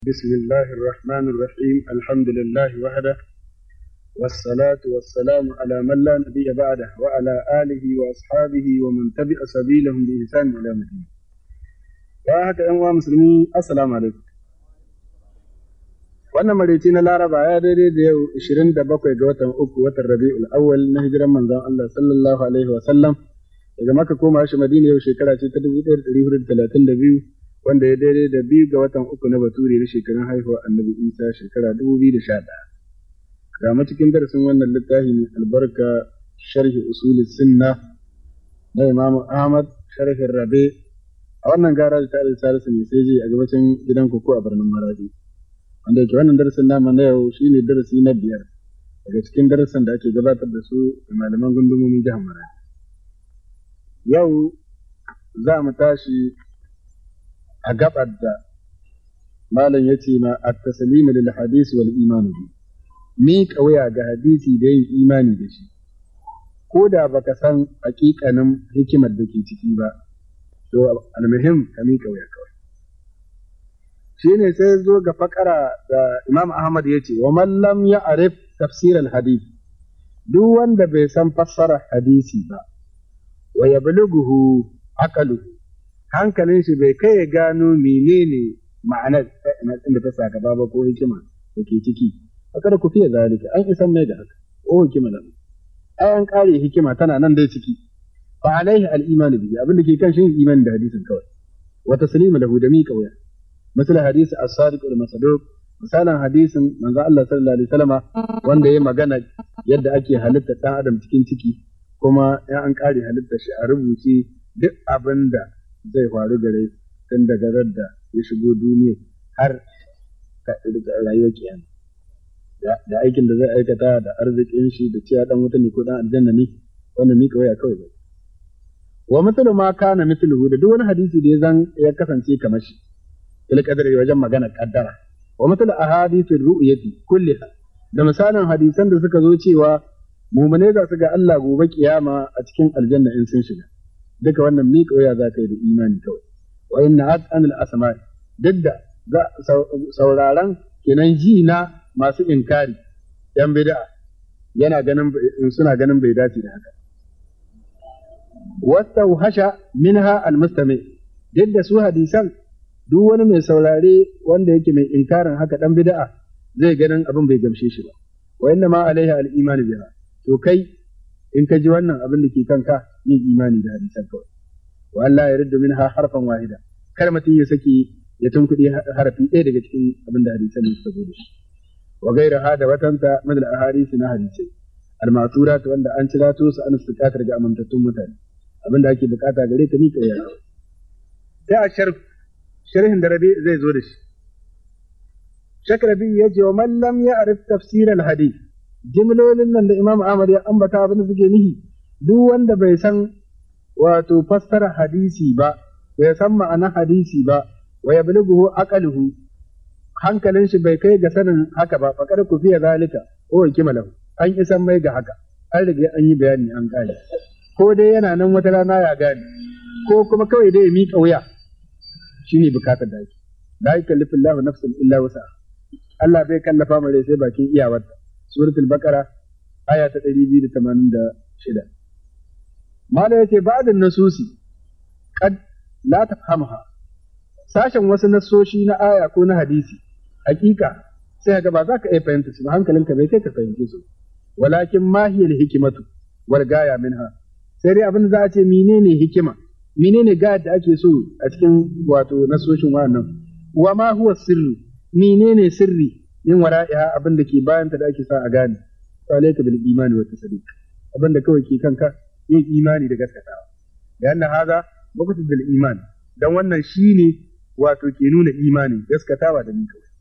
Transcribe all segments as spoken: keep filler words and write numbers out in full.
بسم الله الرحمن الرحيم الحمد لله وحده والصلاة والسلام على من لا نبي بعده وعلى آله وأصحابه ومن تبع سبيلهم بإحسان إلى يوم الدين. وهكذا أيها المسلمين السلام عليكم. wannan maraice na Laraba ya daidai da yau ishirin da bakwai ga watan uku watan Rabi'ul Awwal na hijiran manzon Allah sallallahu alaihi wa sallam daga Makka koma shi Madina yau shekara ce ta dubu ɗaya da ɗari hudu da talatin da biyu wanda ya daidai da biyu ga watan uku na Bature na shekarun haihuwa Annabi Isa shekara dubu biyu da sha ɗaya. Ga mu cikin darasin wannan littafi mai albarka sharhi usulis sunna na Imam Ahmad sharhin Rabi a wannan garaji ta Salisu mai sai a gabacin gidan koko a birnin Maradi. Wanda yake wannan darasin nama na yau shine darasi na biyar daga cikin darasin da ake gabatar da su da malaman gundumomin jihar Maradi. Yau za mu tashi a gabar da malam ya ce ma at-taslimu lil hadisi wal iman bi mi kauya ga hadisi da yin imani da shi ko da baka san hakikanin hikimar da ke ciki ba to almuhim ka mi kauya kawai. Shine sai zo ga fakara da Imam Ahmad ya ce wa man lam ya'rif tafsir al-hadith duk wanda bai san fassara hadisi ba wa yablughu aqluhu hankalin shi bai kai ya gano menene ma'anar inda ta saka ba ko hikima da ke ciki haka ku fiye zalika an isan mai da haka o hikima da ai an kare hikima tana nan dai ciki fa alaihi al-iman bihi abin da ke kan shi imani da hadisin kawai wa taslimu lahu da mi kawai misal hadisi as-sadiq al-masduq misalan hadisin manzo Allah sallallahu alaihi wasallama wanda yayi magana yadda ake halitta dan adam cikin ciki kuma ya an kare halitta shi a rubuce duk abinda zai faru gare tun daga da ya shigo duniya har rayuwar kiyama da aikin da zai aikata da arzikin shi da cewa dan wuta ne ko dan aljanna ne wannan mika waya kawai ba wa mithlu ma kana mithluhu da duk wani hadisi da ya zan ya kasance kamar shi il qadari wajen magana kaddara wa mithlu ahadithir ru'yati kulliha da misalan hadisan da suka zo cewa mu'mine za su ga Allah gobe kiyama a cikin aljanna in sun shiga duka wannan miƙa waya za ka yi da imani kawai wa inna at'an al-asma'i duk da sauraron kenan ji na masu inkari yan bid'a yana ganin suna ganin bai dace da haka wastawhasha minha al-mustami duk da su hadisan duk wani mai saurare wanda yake mai inkarin haka dan bid'a zai ganin abin bai gamshe shi ba wa inna ma alaiha al-iman biha to kai in ka ji wannan abin da ke kanka yin imani da hadisan kawai wa Allah ya riddu minha harfan wahida kar mutum ya saki ya tunkuɗe harafi ɗaya daga cikin abin da hadisan suka zo da shi wa gaira hada watanta min al-ahadith na hadisai al-ma'surat wanda an cira to su an sukatar ga amintattun mutane abin da ake bukata gare ta mika waya sai a sharh sharhin da rabi zai zo da shi shakrabi yace wa man lam ya'rif tafsir al-hadith jimlolin nan da Imam Ahmad ya ambata abin da suke nihi duk wanda bai san wato fassara hadisi ba bai san ma'anar hadisi ba wa yablughu aqaluhu hankalin shi bai kai ga sanin haka ba fa kada ku fiye zalika o hikima lahu an isan mai ga haka an riga an yi bayani an kare ko dai yana nan wata rana ya gane ko kuma kawai dai ya miƙa wuya shine bukatar da yake la yukallifu Allahu nafsan illa wusa Allah bai kallafa mare sai bakin iyawarta suratul baqara aya ta ɗari biyu da tamanin da shida mala yace ba'da nasusi kad la tafhamha sashen wasu nasoshi na aya ko na hadisi hakika sai ga ba za ka iya fahimta su ba hankalinka bai kai ka fahimce su walakin ma hiya al-hikmatu wal gaya minha sai dai abin da za a ce menene hikima menene gaya da ake so a cikin wato nasoshin wannan wa ma huwa sirru menene sirri yin wara'iha abin da ke bayanta da ake sa a gane fa alayka bil imani wa tasdiq abin da kawai ke kanka yin imani da gaskatawa da anna haza muqtad bil iman dan wannan shine wato ke nuna imani gaskatawa da ni kawai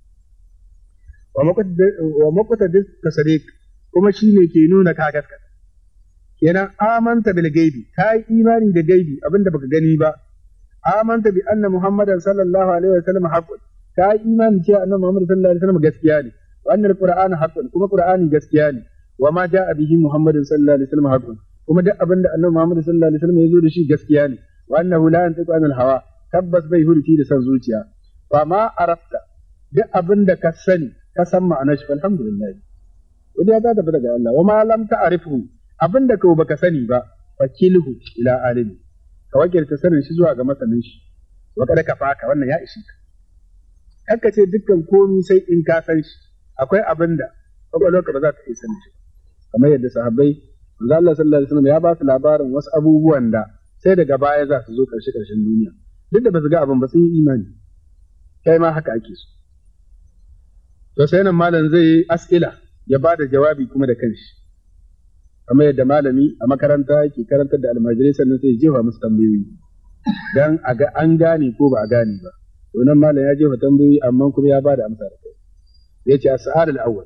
wa muqtad wa muqtad tasdiq kuma shine ke nuna ka gaskata kenan amanta bil gaibi kai imani da gaibi abin da baka gani ba amanta bi anna muhammadan sallallahu alaihi wa sallam haqqun ka yi imani cewa annabi Muhammad sallallahu alaihi wasallam gaskiya ne wa annal qur'ana haqqun kuma qur'ani gaskiya ne wa ma ja'a bihi Muhammad sallallahu alaihi wasallam haqqun kuma duk abinda annabi Muhammad sallallahu alaihi wasallam ya zo da shi gaskiya ne wa annahu la yantiqu anil hawa tabbas bai hurti da san zuciya fa ma arafta duk abin da ka sani ka san ma'anar shi alhamdulillah wanda ya tafi daga Allah wa ma lam ta'rifu abin da ka baka sani ba fakilhu ila alimi ka wakilta sanin shi zuwa ga masanin shi wa kada ka faka wannan ya ishi ka kanka ce dukkan komi sai in ka san shi akwai abin da kwakwalwarka ba za ta iya sanin shi kamar yadda sahabbai manzo Allah sallallahu alaihi wasallam ya ba su labarin wasu abubuwan da sai daga baya za su zo karshe karshen duniya duk da ba su ga abin ba sun yi imani kai ma haka ake so to sai nan malam zai yi as'ila ya ba da jawabi kuma da kanshi kamar yadda malami a makaranta yake karantar da almajirai sannan sai jefa musu tambayoyi dan a ga an gane ko ba a gane ba to nan malam ya jefa tambayoyi amma kuma ya ba da amsa da kai yace as-sa'al al-awwal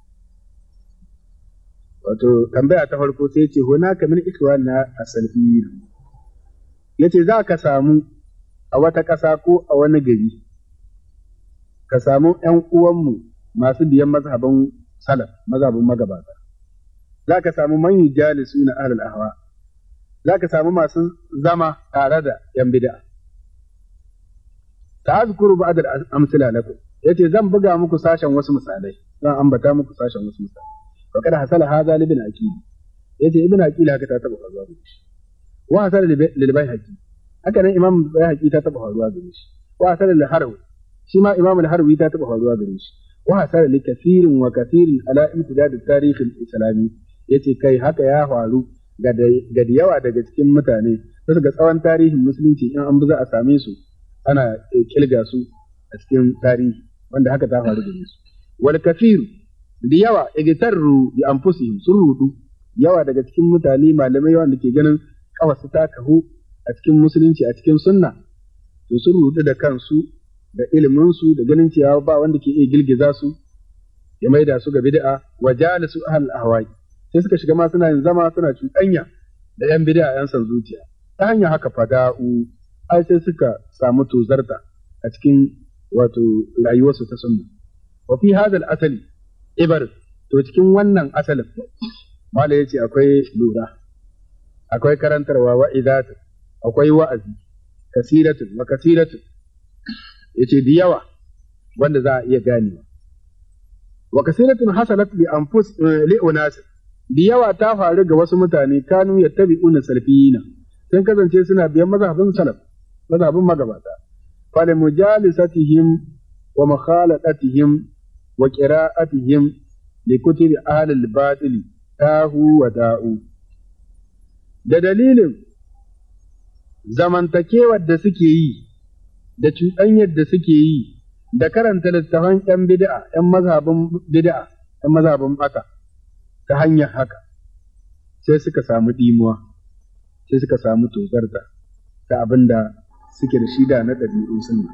wato tambaya ta farko sai yace hunaka min ikhwana as-salafiyyin yace za ka samu a wata ƙasa ko a wani gari ka samu ƴan uwanmu masu biyan mazhabin salaf mazhabin magabata za ka samu man yujalisuna ahlul ahwa za ka samu masu zama tare da ƴan bid'a ta'azkuru ba'd al-amsila lakum yace zan buga muku sashen wasu misalai zan ambata muku sashen wasu misalai fa kada hasala hadha li ibn aqil yace ibn aqil haka ta taba faruwa da shi wa hasala lil bayhaqi haka nan imam bayhaqi ta taba faruwa da shi wa hasala lil harawi shi ma imam al harawi ta taba faruwa da shi wa hasala li kathirin wa kathirin ala imtidad at tarikh al islami yace kai haka ya faru ga da yawa daga cikin mutane bisa ga tsawon tarihin musulunci in an bi za a same su ana kilga su a cikin tarihi wanda haka ta faru da su wal kafiru da yawa igtarru bi anfusihim sun rudu yawa daga cikin mutane malamai wanda ke ganin kawasu ta kahu a cikin musulunci a cikin sunna to sun rudu da kansu da ilimin su da ganin cewa ba wanda ke iya girgiza su ya maida su ga bid'a wa jalisu ahl ahwai sai suka shiga ma suna yin zama suna cuɗanya da yan bid'a yan san zuciya ta hanyar haka fada'u ai sai suka samu tozarta a cikin wato rayuwarsu ta sunna wa fi hadal asali ibar to cikin wannan asalin mala yace akwai lura akwai karantarwa wa idatu akwai wa'azi kasiratu wa kasiratu yace da yawa wanda za a iya ganewa wa kasiratun hasalat li anfus li unas da yawa ta faru ga wasu mutane kanu yattabi'una salafiyina sun kasance suna biyan mazhabin salaf mazhabin magabata fa li mujalisatihim wa mukhalatatihim wa qira'atihim li kutubi ahli al-batil tahu wa da'u da dalilin zamantakewar da suke yi da cuɗanyar da suke yi da karanta littafan ƴan bid'a ƴan mazhabin bid'a ƴan mazhabin bata ta hanyar haka sai suka samu dimuwa sai suka samu tozarta ta abinda suke da shida na ɗabi'un sunna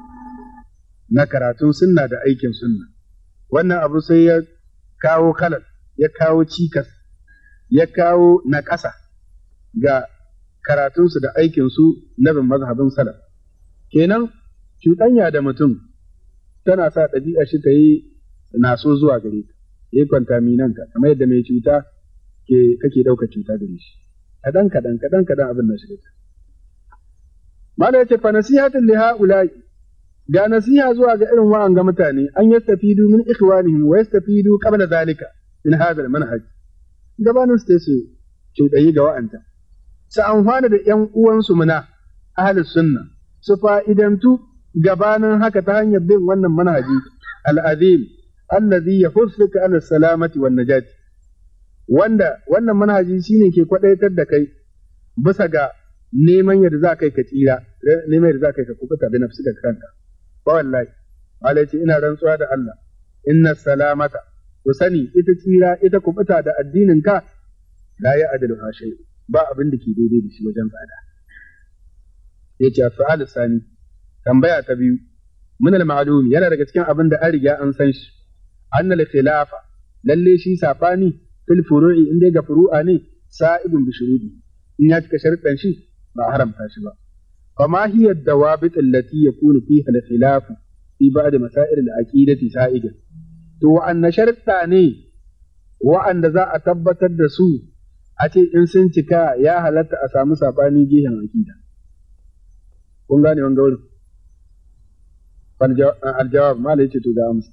na karatun sunna da aikin sunna wannan abu sai ya kawo kalal ya kawo cikas ya kawo naƙasa ga karatunsu da aikinsu na bin mazhabin salaf kenan cuɗanya da mutum tana sa ɗabi'a shi ta yi naso zuwa gare ka ya yi kwantaminanka kamar yadda mai cuta ke kake ɗaukar cuta gare shi kaɗan kaɗan kaɗan kaɗan abin na shiga mala ya ce fa nasihatun li ha'ula'i ga nasiha zuwa ga irin wa'an ga mutane an yastafidu min ikhwanihim wa yastafidu qabla zalika min hadha al-manhaj gabanin su su cuɗayi ga wa'anta su amfana da ƴan uwansu muna ahlus sunna su fa'idantu gabanin haka ta hanyar bin wannan manhaji al-azim allazi yahussuka ala salamati wan najati wanda wannan manhaji shine ke kwadaitar da kai bisa ga neman yadda za kai ka tsira neman yadda za kai ka kubuta da nafsi da kanka ba wallahi Allah ce ina rantsuwa da Allah inna salamata ku sani ita tsira ita kubuta da addinin ka la ya adalu ha shay ba abin da ke daidai da shi wajen tsada yace fa'al sani tambaya ta biyu min al-ma'lum yana daga cikin abin da an riga an san shi annal khilafa lalle shi safani fil furu'i inda ga furu'a ne sa'ibun bi shurudi in ya cika sharuɗan shi ba haramta shi ba fama hiya dawabit allati yakunu fiha al-khilaf fi ba'd masail al-aqidati sa'iga to wa'anna sharuɗa ne wa'anda za a tabbatar da su a ce in sun cika ya halatta a samu sabani gehen aqida kun gane wanga wurin aljawab ma yace to ga amsa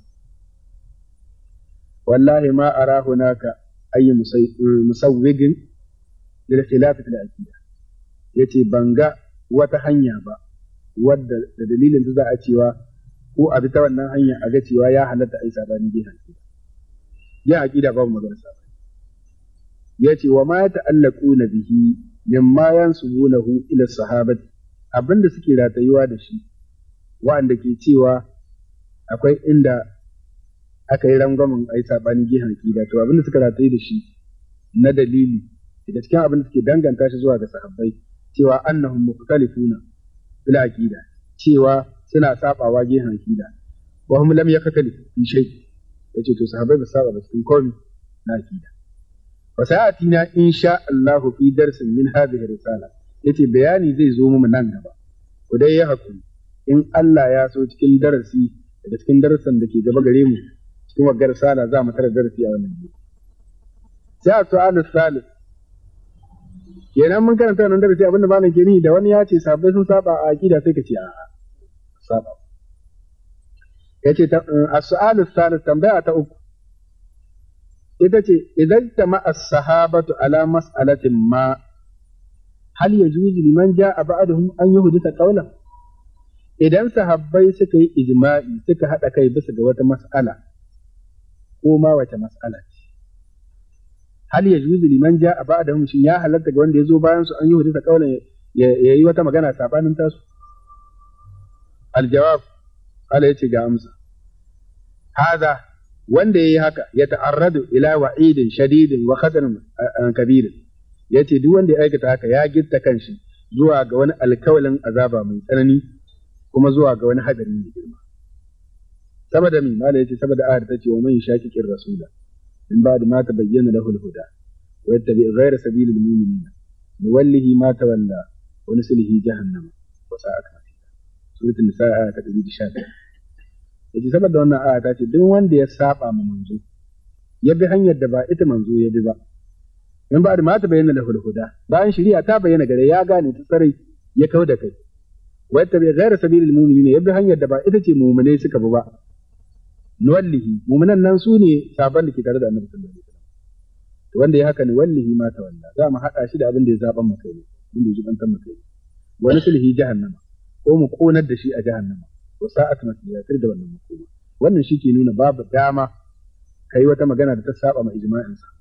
wallahi ma ara hunaka ayi musawwigin lil khilaf fil aqida yace banga wata hanya ba wadda da dalilin da za a cewa ko a bi ta wannan hanya a ga cewa ya halatta ai sabani bi aqida ya aqida babu magana sabani yace wa ma ta'allaquna bihi mimma yansubunahu ila sahabati abinda suke ratayuwa da shi wa'anda ke cewa akwai inda aka yi rangwamen ai sabani gihan aqida to abinda suka ratayi da shi na dalili daga cikin abinda suke danganta shi zuwa ga sahabbai cewa annahum mukhtalifuna fil aqida cewa suna sabawa gihan aqida wa hum lam yakhtalifu fi shay yace to sahabbai ba saba ba cikin komai na aqida wa sa'atina insha Allah fi darsin min hadhihi risala yace bayani zai zo mu nan gaba ku dai ya hakuri in Allah ya so cikin darasi daga cikin darasan da ke gaba gare mu cikin waggar risala za mu tara darasi a wannan gaba sai a su'alu salis kenan mun karanta wannan darasi abinda malam ke ni da wani ya ce sahabbai sun saba a aqida sai ka ce a'a saba yace as-su'alu salis tambaya ta uku ita ce idan tama as-sahabatu ala mas'alatin ma hal yajuzu liman ja'a ba'dahum an yuhdisa qawlan idan sahabbai suka yi ijma'i suka hada kai bisa ga wata mas'ala ko ma wace mas'ala ce hal yajuzu liman ja'a ba'dahum shin ya halatta ga wanda ya zo bayan su an yuhdisa qawlan ya yi wata magana sabanin tasu al-jawab ala yace ga amsa hada wanda yayi haka ya ta'arradu ila wa'idin shadidin wa khatarin kabirin yace duk wanda ya aikata haka ya gitta kanshi zuwa ga wani alkawalin azaba mai tsanani kuma zuwa ga wani hadari mai girma saboda mi mala yace saboda ayar ta ce wa man shaqiqir rasula min ba'd ma tabayyana lahu al-huda wa yattabi ghayra sabilil mu'minina nuwallihi ma tawalla wa nuslihi jahannama wa sa'at masira suratul nisa ayat ta ɗari da sha ɗaya yace saboda wannan aya ta ce duk wanda ya saba ma manzo ya bi hanyar da ba ita manzo ya bi ba in ba da ma ta bayyana da hulhuda bayan shari'a ta bayyana gare ya gane ta sarai ya kau da kai wa tabi ghayra sabilil mu'minin ya bi hanyar da ba ita ce mu'minai suka bi ba nuwallihi mu'minan nan su ne sabon da ke tare da annabi sallallahu alaihi wasallam to wanda ya haka ni wallahi ma ta walla za mu hada shi da abin da ya zaban maka ne abin da ya jubantar maka ne wa nuslihi jahannama ko mu konar da shi a jahannama wa sa'at masira da wannan makoma wannan shi ke nuna babu dama kai wata magana da ta saba ma ijma'in sa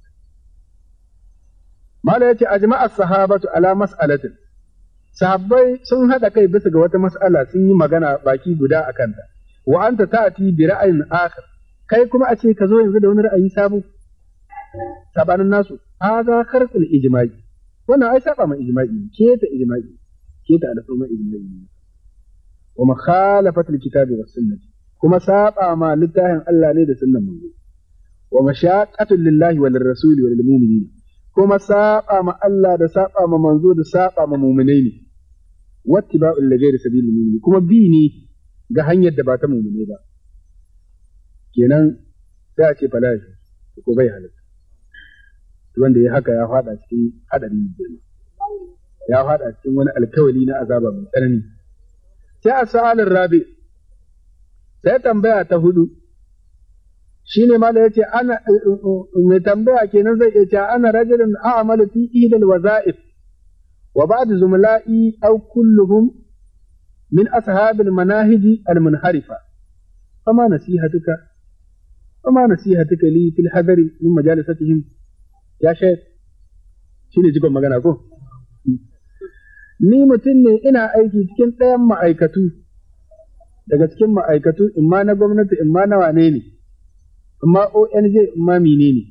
mala yace ajma'a sahabatu ala mas'alatin sahabbai sun hada kai bisa ga wata mas'ala sun yi magana baki guda akan ta wa anta ta'ti bi ra'ayin akhar kai kuma a ce ka zo yanzu da wani ra'ayi sabo sabanin nasu hadha kharqul ijma'i wannan ai saba ma ijma'i ke ta ijma'i ke ta al'umma ijma'i wa mukhalafatul kitabi was sunnati kuma saba ma littafin Allah ne da sunnan manzo wa mashaqqatul lillahi wal rasuli wal mu'minin kuma saba ma Allah da saba ma manzo da saba ma mu'minai ne wattiba'ul ghayri sabilil mu'minin kuma bi ne ga hanyar da ba ta mu'minai ba kenan sai a ce falashi ko bai halatta wanda ya haka ya fada cikin hadari mai girma ya fada cikin wani alkawali na azaba mai tsanani sai a sa'alin rabi sai tambaya ta hudu shi ne mala yace ana mai tambaya kenan zai iya cewa ana rajulun a'malu fi idal waza'if wa ba'd zumla'i aw kulluhum min ashabil manahij al munharifa fama nasihatuka fama nasihatuka li fil hadari min majalisatihim ya shaykh shine jikon magana ko ni mutum ne ina aiki cikin ɗayan ma'aikatu daga cikin ma'aikatu in ma na gwamnati in ma na wane ne in ma O N G in ma mine ne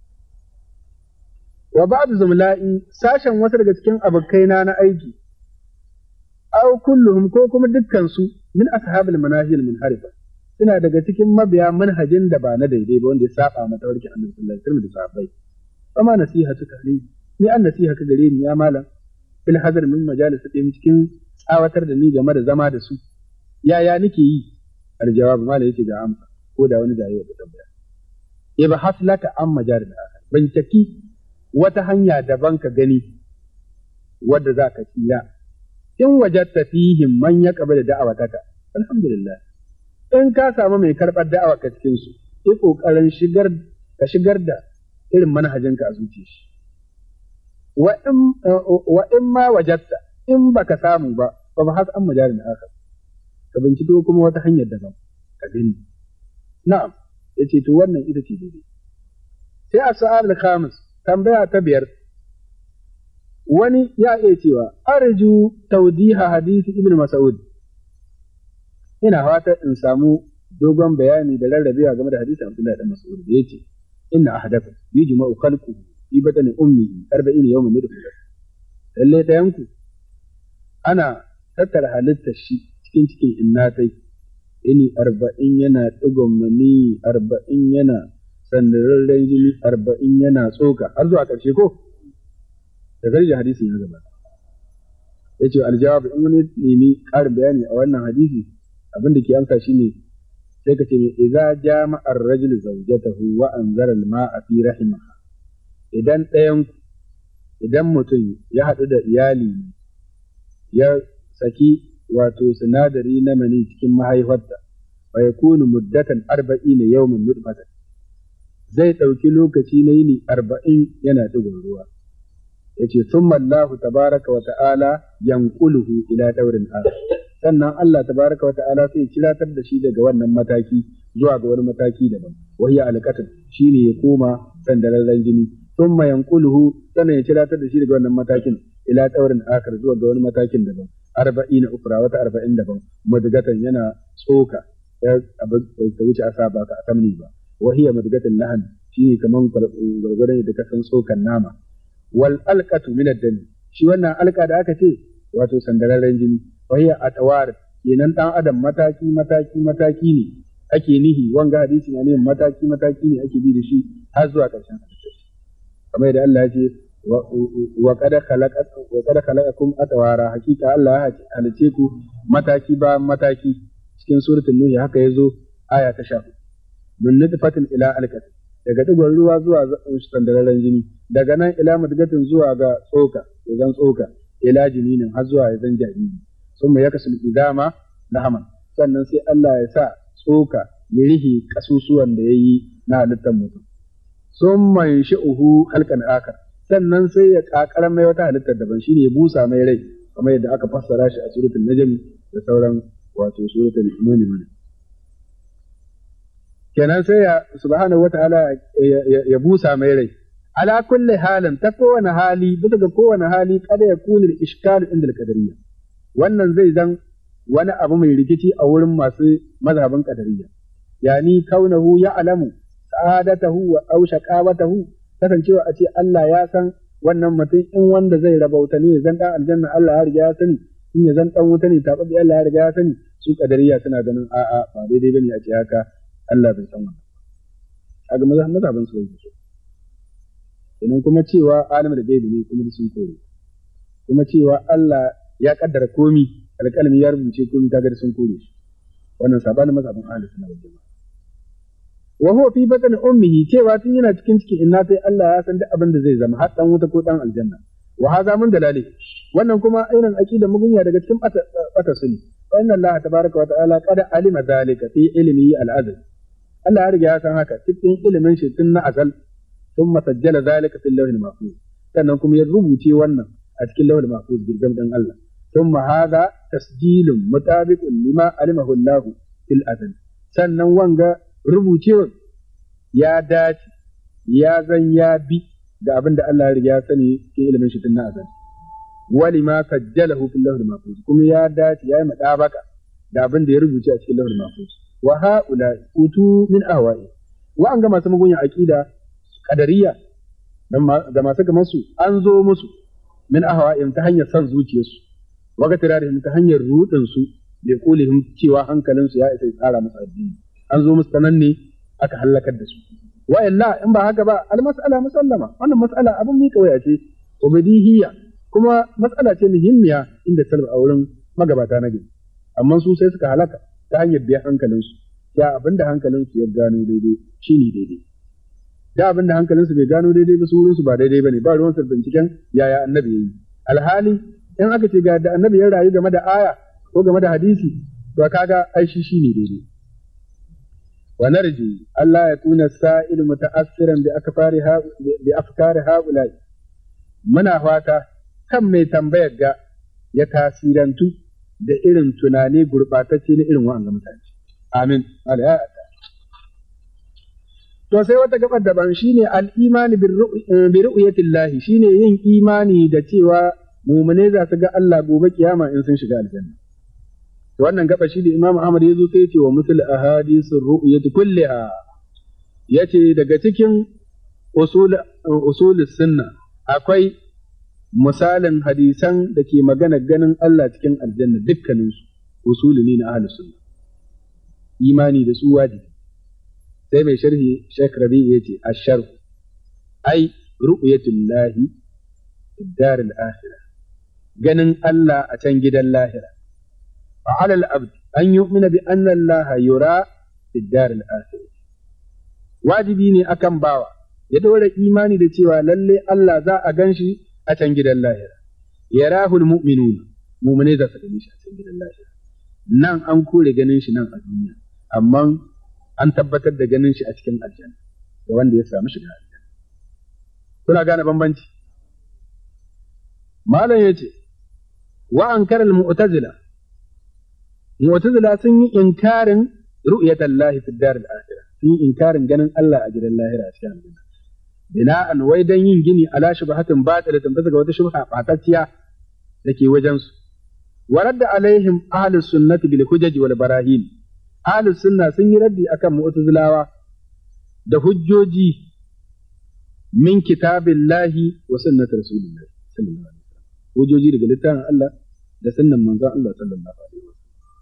wa ba'd zumla'i sashen wasu daga cikin abokaina na aiki aw kulluhum ko kuma dukkan su min ashabil manahil munharifa suna daga cikin mabiya manhajin da ba na daidai ba wanda ya saba mata warkin Annabi sallallahu alaihi wasallam da sahabbai amma nasihatu kare ni an nasiha ka gare ni ya malam fil hazar min majalisatihim cikin tsawatar da ni game da zama da su yaya nake yi aljawab malam yace ga amsa ko da wani da yayi da tambaya ya haslaka an majalis akhar binciki wata hanya daban ka gani wadda za ka tsira in wajatta fihim man yaqbalu da'awataka alhamdulillah in ka samu mai karɓar da'awa ka cikin su yi ƙoƙarin shigar ka shigar da irin manhajinka a zuciya shi wa in wa in ma wajatta in baka samu ba fa ba has an majalin akhar ka binciko kuma wata hanyar daban ka gani na'am yace to wannan ita ce daidai sai as-su'al al-khamis tambaya ta biyar wani ya iya cewa arju tawdiha hadisi ibn mas'ud ina fata in samu dogon bayani da rarrabewa game da hadisin Abdullah dan Mas'ud da yace inna ahadakum yujma'u khalquhu fi batni ummihi arba'ina yawman nutfa lalle dayan ku ana tattara halittar shi cikin cikin innatai ini arba'in yana digon mani arba'in yana sandararren jini arba'in yana tsoka har zuwa ƙarshe ko da garje hadisin ya gabata yace aljawab in wani nemi ƙarin bayani a wannan hadisi abin da ke amsa shine sai ka ce mai idza jama'a ar-rajul zawjatahu wa anzara al-ma'a fi rahimaha idan ɗayan idan mutum ya haɗu da iyali ya saki wato sinadari na mani cikin mahaifarta fa yakunu muddatan arba'ina yawman nutfatan zai ɗauki lokaci na yini arba'in yana ɗigon ruwa yace thumma Allahu tabaraka wa ta'ala yanquluhu ila daurin akhar sannan Allah tabaraka wa ta'ala sai kiratar da shi daga wannan mataki zuwa ga wani mataki daban wahiya alqatl shine ya koma sandararren jini thumma yanquluhu sannan ya kiratar da shi daga wannan matakin ila daurin akhar zuwa ga wani matakin daban arba'ina ukra wata arba'in daban madgatan yana tsoka ya abin da wuce asa ba ka atamni ba wahiya madgatan lahan shine kaman gurgurdan da kasan tsokan nama wal alqatu min ad-dami shi wannan alqa da aka ce wato sandararren jini wahiya atawar kenan dan adam mataki mataki mataki ne ake nihi wanga hadisi na ne mataki mataki ne ake bi da shi har zuwa ƙarshen hadisi kamar da Allah ya ce wa qad khalaqa wa qad khalaqakum atawara hakika Allah ya halice ku mataki ba mataki cikin suratul nuh haka yazo aya ta sha min nutfatin ila alqatin daga digon ruwa zuwa sandararren jini daga nan ila mudgatin zuwa ga tsoka idan tsoka ila jininin har zuwa idan jariri sun mai yaka sulki dama lahaman sannan sai Allah ya sa tsoka ya rihe kasusuwan da ya yi na halittar mutum sun mai shi'uhu halkan akar sannan sai ya kakar mai wata halittar daban shine ya busa mai rai kamar yadda aka fassara shi a suratul najm da sauran wato suratul mu'min kenan sai ya subhanahu wataala ya busa mai rai ala kulli halin ta kowane hali bisa ga kowane hali kada ya kuni iskal inda al-qadariyya wannan zai zan wani abu mai rikici a wurin masu mazhabin qadariyya yani kaunahu ya'lamu sa'adatahu wa aw shaqawatahu kasancewa a ce Allah ya san wannan mutum in wanda zai rabauta ne zan dan aljanna Allah ya riga ya sani in ya zan dan wuta ne tabbi Allah ya riga ya sani su qadariyya suna ganin a'a ba daidai bane a ce haka Allah bai san wannan kaga mazhabin su bai so idan kuma cewa alim da gaibi ne kuma sun kore kuma cewa Allah ya kaddara komi alƙalmi ya rubuce komi kaga sun kore shi wannan sabanin mazhabin ahlus sunna wal jamaa wa huwa fi batn ummihi cewa tun yana cikin cikin inna sai Allah ya san duk abin da zai zama har dan wuta ko dan aljanna wa hadha min dalali wannan kuma irin aqida mugunya daga cikin bata sunni wa inna Allah tabaaraka wa ta'ala qad alima dhalika fi ilmihi al-azal Allah ya riga ya san haka cikin ilimin shi tun na azal ثم سجل ذلك في اللوح المحفوظ sannan kuma ya rubuce wannan a cikin lawal mahfuz girgam dan Allah thumma hadha tasjilun mutabiqun lima alimahu Allah fil azal sannan wanga rubucewa ya dace ya zan ya bi da abin da Allah ya riga ya sani cikin ilimin shi tun na azal walima sajjalahu fil lawal mahfuz kuma ya dace ya yi madabaka da abin da ya rubuce a cikin lawal mahfuz wa haula utu min ahwa'i wa an ga masu mugunya aqida kadariya da masu kamar su an zo musu min ahwa'in ta hanyar san zuciyarsu waga tirarihim ta hanyar rudin su da kulihim cewa hankalin su ya isa tsara musu addini an zo musu tanan ne aka halakar da su wa illa in ba haka ba al mas'ala musallama wannan mas'ala abin mika waya ce ubudihiyya kuma mas'ala ce muhimmiya inda salaf a wurin magabata na gari amma su sai suka halaka ta hanyar biyan hankalin su ya abinda hankalin su ya gano daidai shine daidai da abin da hankalinsu bai gano daidai ba su wurinsu ba daidai ba ne ba ruwansu binciken yaya annabi ya yi alhali in aka ce ga da annabi ya rayu game da aya ko game da hadisi to kaga ai shi shine daidai wa narju Allah ya kuna sa'il muta'assiran bi akfari ha bi afkari haula'i muna fata kan mai tambayar ga ya tasirantu da irin tunani gurɓatacce na irin wa'anga mutane amin Allah to sai wata gabar daban shine al-imani bi ru'yatillahi shine yin imani da cewa mu'mine za su ga Allah gobe kiyama in sun shiga aljanna to wannan gaba shi da Imam Ahmad yazo sai ya ce wa musul ahadithur ru'yati kulliha yace daga cikin usul usul sunna akwai misalin hadisan da ke magana ganin Allah cikin aljanna dukkanin su usuli ne na ahlus sunna imani da su wajibi sai mai sharhi Sheikh Rabi yace ash-sharh ai ru'yatullahi dar al-akhirah ganin Allah a can gidan lahira fa 'ala al-abd an yu'mina bi anna Allah yura fi dar al-akhirah wajibi ne akan bawa ya dora imani da cewa lalle Allah za a ganshi a can gidan lahira yarahul mu'minuna mu'mine za su gani shi a can gidan lahira nan an kore ganin shi nan a duniya amma an tabbatar da ganin shi a cikin aljanna da wanda ya samu shiga aljanna kuna gane bambanci malam yace wa ankara al mu'tazila mu'tazila sun yi inkarin ru'yatallahi fi dar al akhirah sun yi inkarin ganin Allah a gidan lahira a cikin aljanna bina'an wai dan yin gini ala shubhatin batilatin bisa ga wata shubha batacciya dake wajen su waradda alaihim ahlus sunnati bil hujaj wal barahin ahlus sunna sun yi raddi akan mu'tazilawa da hujjoji min kitabillahi wa sunnati rasulillahi sallallahu alaihi wasallam hujjoji daga littafin Allah da sunnan manzon Allah sallallahu alaihi wasallam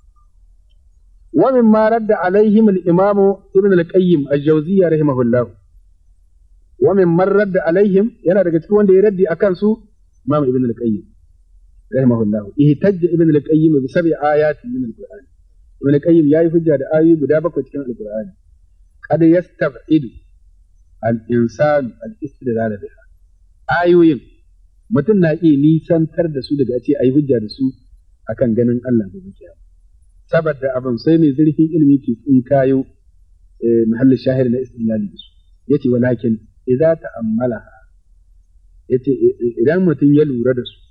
wa mimma radda alaihim al-imam ibn al-qayyim al-jawziyya rahimahullah wa mimma radda alaihim yana daga cikin wanda ya raddi akan su imam ibn al-qayyim rahimahullah ihtajja ibn al-qayyim bi sab'i ayatin min al-qur'an ibn al-qayyim yayi hujja da ayoyi guda bakwai cikin al-qur'ani qad yastab'idu al-insan al-istidlal biha ayoyin mutum na iya nisantar da su daga ce ayi hujja da su akan ganin Allah gobe kiyama saboda abin sai mai zurfin ilimi ke tsinkayo mahallin shahir na istidlali da su yace walakin idza ta'ammalaha yace idan mutum ya lura da su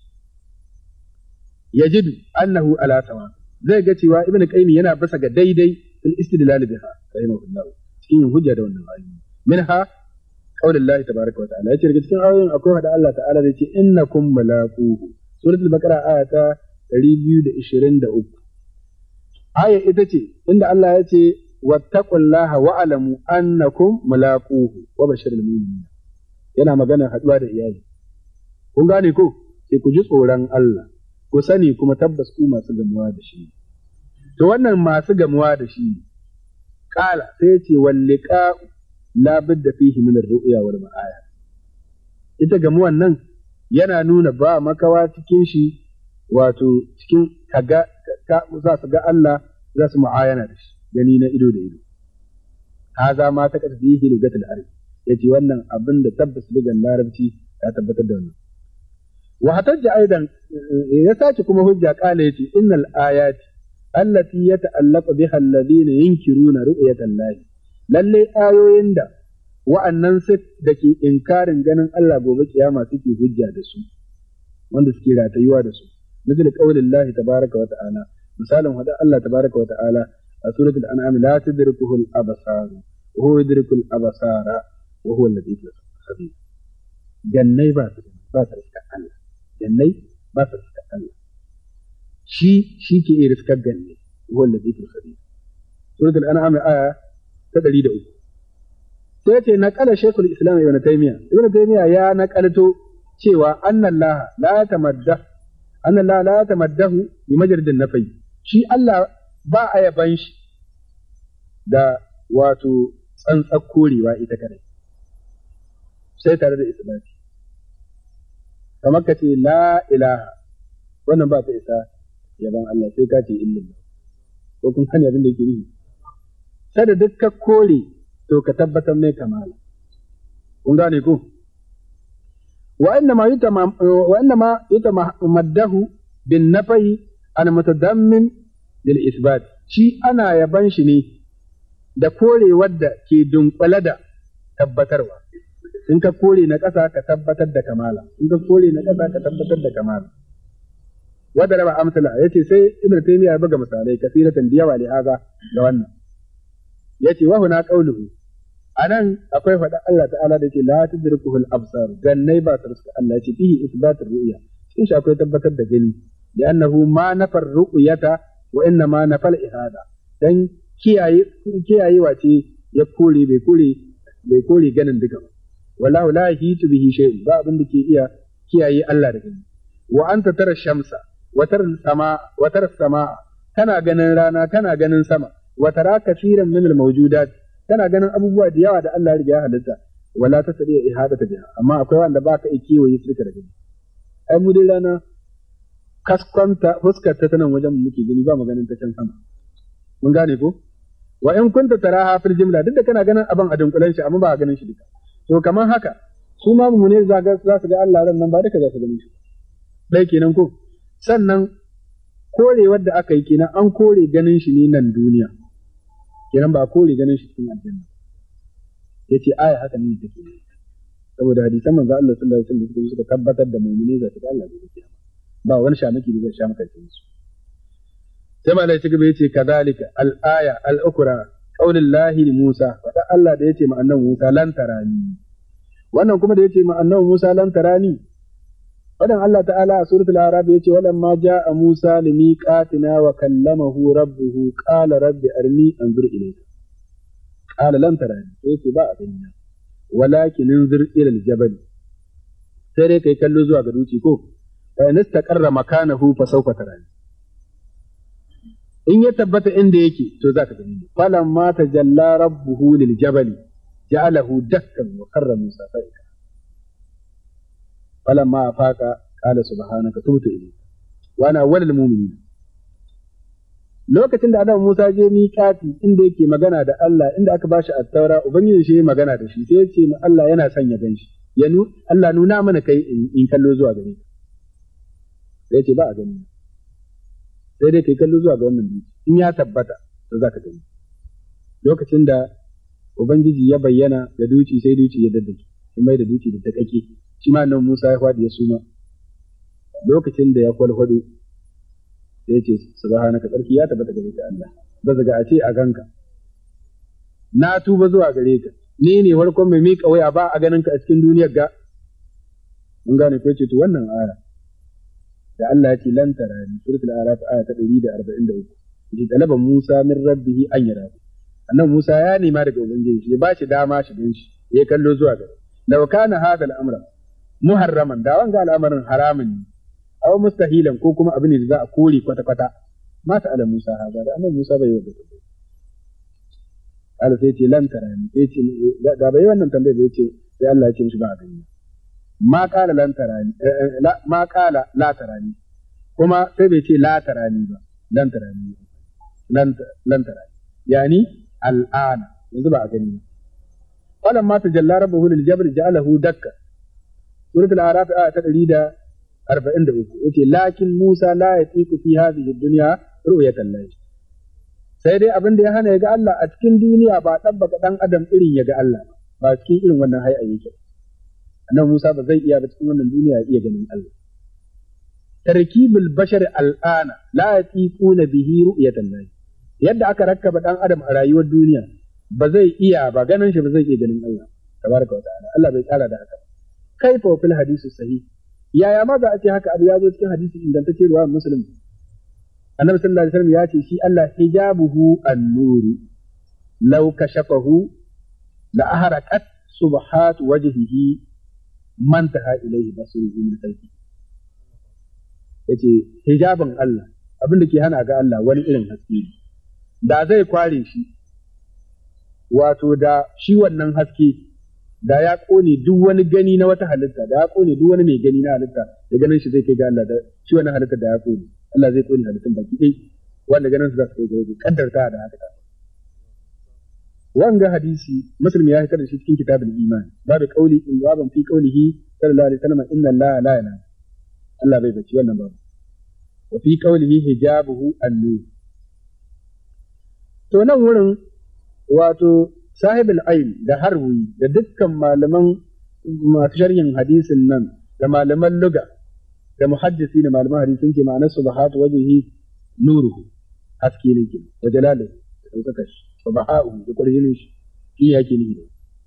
yajidu annahu ala sawa zai ga cewa ibn qayyim yana bisa ga daidai fil istidlal biha rahimahullah cikin yin hujja da wannan ayoyi minha qaulullahi tabaaraka wa ta'ala yace daga cikin ayoyin akwai hada Allah ta'ala da yace innakum malaquhu suratul baqara ayata ɗari biyu da ishirin da uku aya ita ce inda Allah ya ce wattaqullaha wa'lamu annakum malaquhu wa bashiril mu'minin yana magana haduwa da iyali kun gane ko sai ku ji tsoron Allah ku sani kuma tabbas ku masu gamuwa da shi to wannan masu gamuwa da shi kala sai ya ce wallika la bidda fihi min ar-ru'ya wal ma'aya ita gamuwan nan yana nuna ba makawa cikin shi wato cikin kaga ka za su ga Allah za su mu'ayana da shi gani na ido da ido haza ma ta kasbihi lugatul arab yace wannan abin da tabbas lugan larabci ya tabbatar da wannan wa hatajja aidan ya sake kuma hujja kala yace innal ayati allati yata'allaqu biha alladhina yunkiruna ru'yatallahi lalle ayoyin da wa'annan su dake inkarin ganin Allah gobe kiyama suke hujja da su wanda suke ratayuwa da su مثل قول الله تبارك وتعالى مثال هذا الله تبارك وتعالى سورة الأنعام لا تدركه الأبصار وهو يدرك الأبصار وهو اللطيف الخبير جنة باس باس رزق الله جنة باس رزق الله شي شي كي رزق جنة وهو اللطيف الخبير سورة الأنعام آية تدريد أول سيأتي نقل شيخ الإسلام ابن تيمية ابن تيمية يا نقلته شيء أن الله لا تمدح أن الله لا تمده بمجرد النفي شي الله با a yaban shi da wato tsantsar korewa ita kadai sai tare da isbati kamar ka ce la ilaha wannan ba ta isa yaban Allah sai ka ce illallah ko kun sani abin da yake nufi sai da dukkan kore to ka tabbatar mai kamala kun gane ko وإنما يتم وإنما يتمده بالنفي المتضمن للإثبات شيء أنا يبانشني da kore wadda ke dunkule da tabbatarwa in ka kore na ƙasa ka tabbatar da kamala in ka kore na ƙasa ka tabbatar da kamala wadda raba amsala yace sai ibnu taymiya ya buga misalai kasiratan da yawa li haza da wannan yace wa huna qauluhu anan akwai faɗa Allah ta'ala da yake la tudrikuhu al-absar gannai ba su riska Allah yace fihi isbatur ru'ya cikin shi akwai tabbatar da gani li'annahu ma nafar ru'yata wa inna ma nafal ihada dan kiyaye kiyayewa ce ya kore bai kore bai kore ganin duka wallahu la yahitu bihi shay'un ba abin da ke iya kiyaye Allah da gani wa anta tara shamsa wa tara sama wa tara sama kana ganin rana kana ganin sama wa tara kaseeran min al-mawjudat kana ganin abubuwa da yawa da Allah ya riga ya halitta wala tasdi ihadata biha amma akwai wanda baka iya kiwaye su da gani ai mu dai rana kaskwanta fuskar ta nan wajen muke gani ba maganin ta can sama mun gane ko wa in kunta taraha fil jumla duk da kana ganin abin a dunkulen shi amma ba ganin shi duka to kamar haka su ma mu ne za za su ga Allah ran nan ba duka za su ganin shi dai kenan ko sannan korewar da aka yi kenan an kore ganin shi ne nan duniya kenan ba kore ganin shi cikin aljanna yace aya haka ne take saboda hadisan manzo Allah sallallahu alaihi wasallam suka tabbatar da mu'mini za su ga Allah gobe kiyama ba wani shamaki da zai sha maka cikin su sai malai ci gaba yace kadalika al-aya al-ukra qaulullahi li Musa fada Allah da yace ma annabi Musa lan tarani wannan kuma da yace ma annabi Musa lan tarani fadan Allah ta'ala a suratul a'raf yace walamma ja'a Musa limiqatina wa kallamahu rabbuhu qala rabbi arni anzur ilayka qala lan tarani yace ba abin nan walakin anzur ila al-jabal sai dai kai kallo zuwa ga duci ko fa in istaqarra makanahu fa sawfa tarani in ya tabbata inda yake to zaka gani falamma tajalla rabbuhu lil jabal ja'alahu dakkan wa qarra Musa sa'ika falamma afaqa qala subhanaka tubtu ilayka wa ana awwalul mu'minin lokacin da Adam Musa je miƙati inda yake magana da Allah inda aka bashi at-taura ubangiji shi magana da shi sai ya ce ma Allah yana son ya ganshi ya nu Allah nuna mana kai in kallo zuwa gare ka sai ya ce ba a gani sai dai kai kallo zuwa ga wannan dutse in ya tabbata to zaka gani lokacin da ubangiji ya bayyana ga duci sai duci ya daddake shi mai da duci da takake shi ma nan Musa ya fadi ya suma lokacin da ya kwalkwado sai ya ce subhanaka tsarki ya tabbata gare ka Allah ba zaga a ce a ganka na tuba zuwa gare ka ni ne farkon mai miƙa waya ba a ganin ka a cikin duniyar ga mun gane ko ce to wannan aya da Allah ya ce lan tarani suratul a'raf aya ta ɗari da arba'in da uku yace talaba Musa min rabbihi an yara annabi Musa ya nema daga ubangiji shi ya ba shi dama shi gan shi ya kallo zuwa gare law kana hadha al-amra muharraman da wanga al'amarin haramun ne aw mustahilan ko kuma abin da za a kore kwata kwata ma ta ala Musa hada da annabi Musa bai yi wa Allah sai ce lan tarani sai ce da bai wannan tambayar sai ce sai Allah ya ce mishi ba a gani ma kala lan tarani ma kala la tarani kuma sai bai ce la tarani ba lan tarani lan lan tarani yani al'ana yanzu ba a gani ba wannan ma tajalla rabbuhu lil jabal ja'alahu dakka suratul a'raf aya ta ɗari da arba'in da uku yace lakin Musa la yatiqu fi hadhihi dunya ru'yatan lahi sai dai abin da ya hana ya ga Allah a cikin duniya ba tabbaka dan adam irin ya ga Allah ba cikin irin wannan hay'a yake annabi Musa ba zai iya ba cikin wannan duniya ya iya ganin Allah tarkibul bashar al'ana la yatiquna bihi ru'yatan lahi yadda aka rakkaba dan adam a rayuwar duniya ba zai iya ba ganin shi ba zai iya ganin Allah tabaraka wa ta'ala Allah bai tsara da haka kaifa fil hadisi sahih yaya ma za a ce haka abu ya zo cikin hadisi ingantacce ruwa muslim annabi sallallahu alaihi wasallam ya ce shi Allah hijabuhu an-nuru law kashafahu la ahraqat subhat wajhihi man taha ilayhi basiruhu min khalqi yace hijabin Allah abin da ke hana ga Allah wani irin haske da zai kware shi wato da shi wannan haske da ya kone duk wani gani na wata halitta da ya kone duk wani mai gani na halitta da ganin shi zai kai ga Allah da shi wannan halitta da ya kone Allah zai kone halittun baki ɗaya wanda ganin su za su kai gare shi kaddarta da haka wanga hadisi muslim ya fitar da shi cikin kitabul iman babu qauli in baban fi qaulihi sallallahu alaihi wasallam inna allaha la yanam Allah bai bace wannan babu wa fi qaulihi hijabuhu an-nur to nan wurin wato sahibul ayn da harwi da dukkan malaman masu sharhin hadisin nan da malaman luga da muhaddisi da malaman hadisin ke ma'anar subhatu wajhi nuruhu haske ne ke wa jalalu da daukaka shi subha'u da kurjinin shi shi yake ne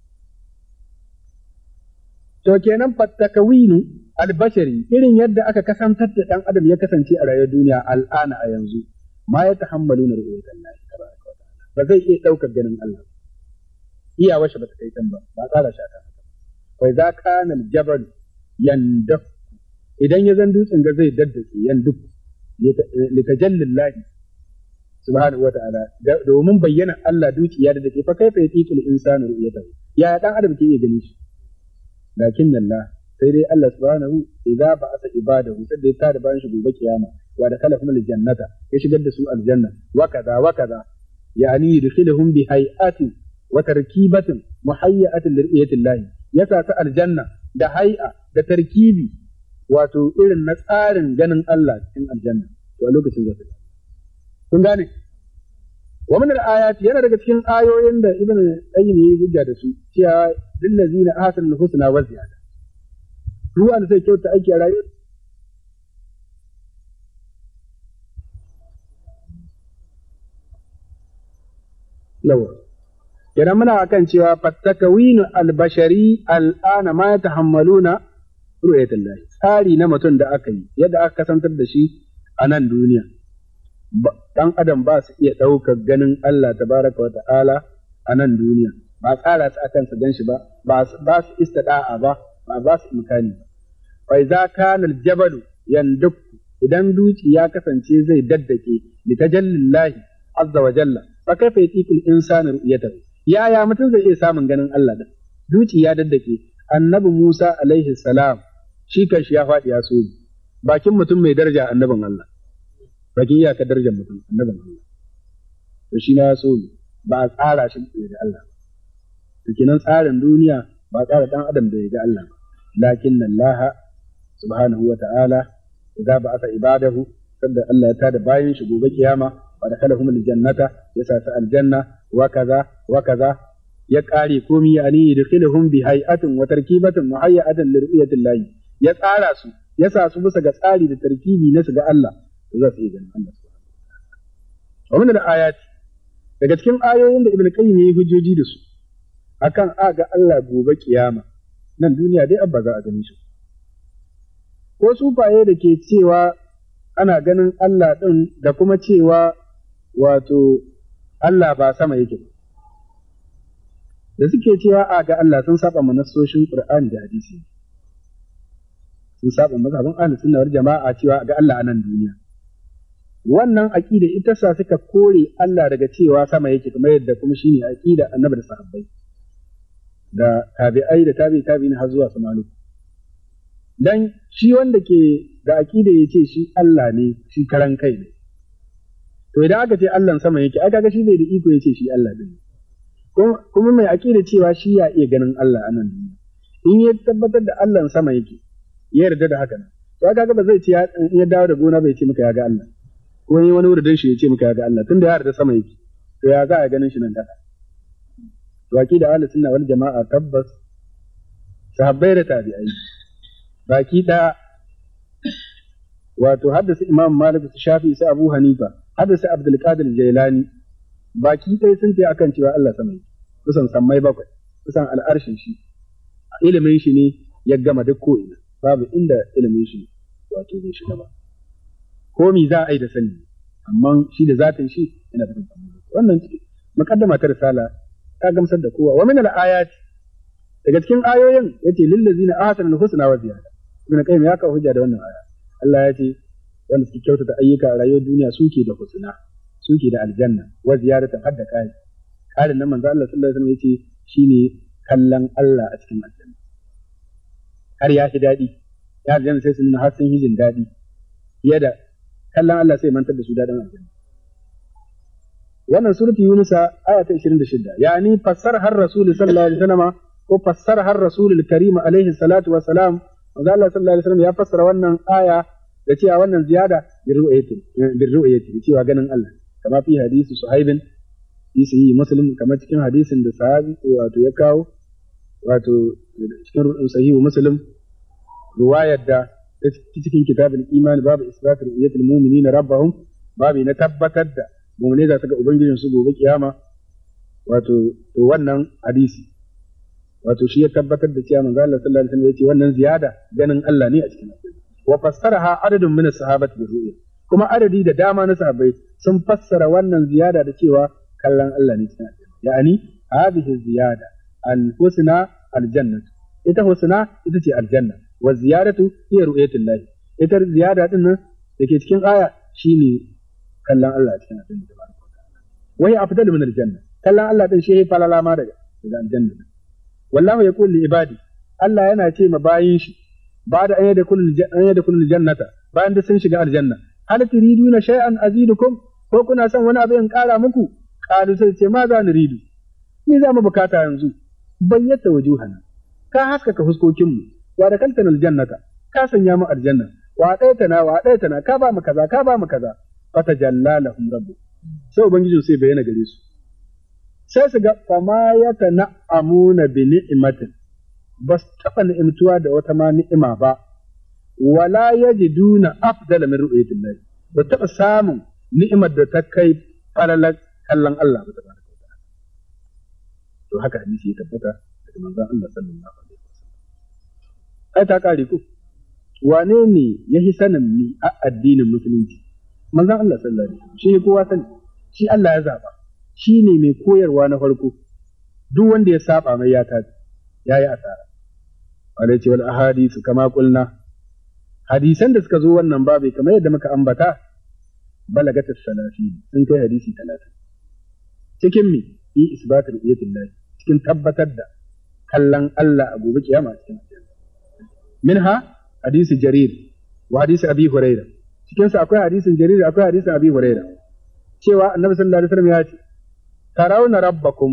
to kenan fattakawinu albashari irin yadda aka kasantar da dan adam ya kasance a rayuwar duniya al'ana a yanzu ma ya tahammaluna ru'yatan Allah tabaraka wa ta'ala ba zai iya daukar ganin Allah iyawa shi ba ta kai can ba ba tsara shi ta wai za kana aljabal yandaf idan ya zan dutsen ga zai daddake yanduk litajallillahi subhanahu wa ta'ala domin bayyana Allah duki ya daddake fa kaifa yatiqul insanu ru'yatahu ya dan adam ke iya ganin shi lakin Allah sai dai Allah subhanahu idza ba'atha ibadahu sai da ya tada bayan shi gobe kiyama wa da kala kuma aljannata ya shigar da su aljanna wa kaza wa kaza yani yudkhiluhum bi hay'atin wa tarkibatin muhayyatin lir'iyatillahi yasa ta aljanna da hay'a da tarkibi wato irin na tsarin ganin Allah cikin aljanna to a lokacin zai kun gane wa min al-ayati yana daga cikin ayoyin da ibnu qayyim yayi hujja da su cewa lillazina ahsanul husna wa ziyada ruwa da sai kyauta aiki a rayuwa yawa idan muna akan cewa fattakawinu albashari al'ana ma ya tahammaluna ru'yatul lahi tsari na mutum da aka yi yadda aka kasantar da shi a nan duniya dan adam ba su iya ɗaukar ganin Allah tabaraka wa ta'ala a nan duniya ba tsara su akan su gan shi ba ba su istada'a ba ba ba su imkani ba fa idza kana aljabalu yanduk idan duci ya kasance zai daddake litajallillahi azza wa jalla fa kaifa yatiqul insanu ru'yatahu yaya mutum zai iya samun ganin Allah da duci ya daddake annabi Musa alaihi salam shi kan shi ya faɗi ya so bakin mutum mai daraja annabin Allah bakin iyaka darajar mutum annabin Allah to shi na so ba a tsara shi da Allah to kenan tsarin duniya ba tsara dan adam da ya ga Allah lakin Allah subhanahu wa ta'ala idza ba'atha ibadahu sanda Allah ya tada bayin shi gobe kiyama wa dakhalahum aljannata yasa ta aljanna wa kaza wa kaza ya kare komai yani yadkhiluhum bi hay'atin wa tarkibatin muhayyatin li ru'yatillahi ya tsara su ya sa su bisa ga tsari da tarkibi na su ga Allah za su yi ganin Allah subhanahu wa ta'ala da ayati daga cikin ayoyin da Ibn Qayyim yayi hujjoji da su akan a ga Allah gobe kiyama nan duniya dai abba za a gani shi ko sufaye da ke cewa ana ganin Allah din da kuma cewa wato Allah ba sama yake ba da suke cewa a ga Allah sun saba manassoshin Qur'ani da hadisi sun saba mazhabin ahlus sunna wal jama'a cewa ga Allah a nan duniya wannan aqida ita sa suka kore Allah daga cewa sama yake kamar yadda kuma shine aqida annabi da sahabbai da tabi'ai da tabi'i tabi'in har zuwa samalu dan shi wanda ke da aqida yace shi Allah ne shi karan kai ne to idan aka ce Allah sama yake aka ga shi bai da iko yace shi Allah din kuma mai aqida cewa shi ya iya ganin Allah a nan duniya in ya tabbatar da Allah sama yake ya yarda da haka nan to aka ga ba zai ce ya dawo da gona bai ce maka ya ga Allah ko yi wani wurin shi ya ce maka ya ga Allah tunda ya yarda sama yake to ya za a ganin shi nan kasa to aqida ahlus sunna wal jama'a tabbas sahabbai da tabi'ai baki da wato haddasa Imam Malik su Shafi su Abu Hanifa haddasa Abdul Qadir Jailani baki ɗaya sun ce akan cewa Allah sama yake kusan sammai bakwai kusan al'arshin shi ilimin shi ne ya gama duk ko ina babu inda ilimin shi wato bai shiga ba ko mi za a yi da sani amma shi da zatin shi yana da wannan muqaddama ta risala ta gamsar da kowa wa min al-ayat daga cikin ayoyin yace lil ladzina ahsanu husna wa ziyada ibn qayyim ya kawo hujja da wannan aya Allah ya ce wanda suke kyautata ayyuka a rayuwar duniya suke da husna suke da aljanna wa ziyaratan hadda kai karin nan manzo Allah sallallahu alaihi wasallam yace shine kallon Allah a cikin aljanna har ya fi dadi ya aljanna sai sun har sun hijin dadi fiye da kallon Allah sai mantar da su dadin aljanna wannan surati Yunus aya ta ishirin da shida yani fassar har rasul sallallahu alaihi wasallam ko fassar har rasul karim alaihi salatu wa salam manzo Allah sallallahu alaihi wasallam ya fassara wannan aya da cewa wannan ziyada bi ru'yati bi ru'yati cewa ganin Allah kama fi hadisi Suhaib fi sahihi muslim kamar cikin hadisin da sahabi wato ya kawo wato cikin sahihi muslim riwayar da cikin kitabul iman babu isbat ru'yatul mu'minina rabbahum babu na tabbatar da mu'mini za su ga ubangijin su gobe kiyama wato to wannan hadisi wato shi ya tabbatar da cewa manzo Allah sallallahu alaihi wasallam yace wannan ziyada ganin Allah ne a cikin wa fassaraha adadun min as-sahabati bi ru'ya kuma adadi da dama na sahabbai sun fassara wannan ziyada da cewa kallon Allah ne cikin aljanna yani hadhihi ziyada al-husna al-jannah ita husna ita ce aljanna wa ziyadatu hiya ru'yatullah ita ziyada din nan dake cikin aya shine kallon Allah a cikin aljanna tabaraka wa ta'ala wa hiya afdalu min al-janna kallon Allah din shi falala ma daga daga aljanna wallahu yaqul li ibadi Allah yana ce ma bayin shi ba da an yada kullu an yada kullu jannata bayan da sun shiga aljanna hal turiduna shay'an azidukum ko kuna son wani abu in kara muku qalu sai ce ma za ni ridu ni za mu bukata yanzu bayyata wujuhana ka haskaka huskokin mu wa da kaltan aljannata ka sanya mu aljanna wa daitana wa daitana ka ba mu kaza ka ba mu kaza fatajalla lahum rabbu sai ubangiji sai bayyana gare su sai su ga fama yatana'amuna bi ni'matin bas taba ni'imtuwa da wata ma ni'ima ba wala yajiduna afdala min ru'yatillah ba taba samun ni'imar da ta kai falalar kallon Allah ba tabaraka wa ta'ala to haka hadisi ya tabbata daga manzon Allah sallallahu alaihi wasallam ai ta kare ku wane ne yahi sanin ni a addinin musulunci manzon Allah sallallahu alaihi wasallam shi kowa sani shi Allah ya zaba shi ne mai koyarwa na farko duk wanda ya saba mai ya tafi yayi asara wanda ce wal ahadisu kama kulna hadisan da suka zo wannan babu kamar yadda muka ambata balagat as-salafi sun kai hadisi talatin cikin mi yi isbatul ru'yatillah cikin tabbatar da kallon Allah a gobe kiyama cikin aljanna minha hadisi jarir wa hadisi abi huraira cikin sa akwai hadisin jarir akwai hadisin abi huraira cewa annabi sallallahu alaihi wasallam ya ce tarawna rabbakum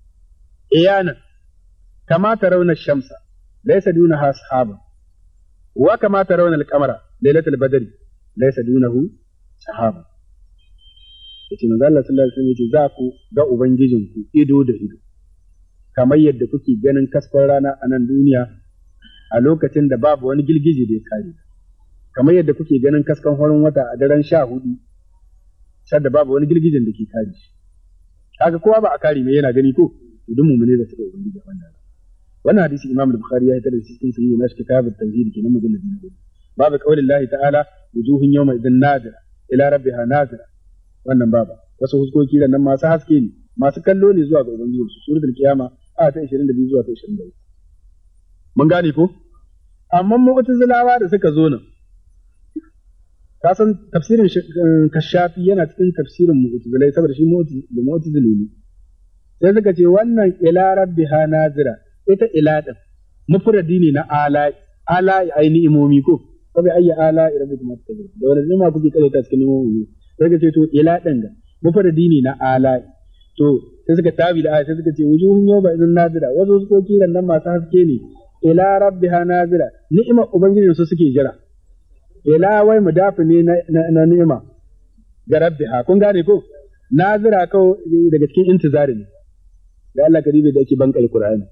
iyana kama tarawna ash-shamsa laysa dunaha sahaba wa kama tarawna al-qamara laylatul badri laysa dunahu sahaba yace manzo Allah sallallahu alaihi wasallam yace za ku ga ubangijinku ido da ido kamar yadda kuke ganin kaskon rana a nan duniya a lokacin da babu wani girgije da ya kare kamar yadda kuke ganin kaskon horon wata a daren sha hudu sadda babu wani girgijen da ke kare shi kaga kowa ba a kare mai yana gani ko duk mu'mini da suka ubangiji wannan wannan hadisi Imam al-Bukhari ya hitar da shi cikin sahih nashi kitabut tawhid kenan mujallad na hudu babu qaulin Allah ta'ala wujuhun yawma idin nadira ila rabbiha nadira wannan baba wasu huskoki da nan masu haske ne masu kallo ne zuwa ga ubangiji su suratul qiyama a ta ishirin da biyu zuwa ta ishirin da uku mun gane ko amma mu'tazilawa da suka zo nan ka san tafsirin kashafi yana cikin tafsirin mu'tazilai saboda shi mu'tazili ne sai suka ce wannan ila rabbiha nazira ita ila din mufradi ne na ala ala ai ni'imomi ko sabai ayya ala rabbikum tazir da wannan ni'ima kuke kare ta cikin ni'imomi sai suka ce to ila din ga mufradi ne na ala to sai suka tabi da sai suka ce wujuhun yawba idan nazira wasu su koki nan masu haske ne ila rabbiha nazira ni'imar ubangijin su suke jira ila wai mudafi ne na ni'ima ga rabbiha kun gane ko nazira ko daga cikin intizari ne da Allah karibe da yake bankar Qur'ani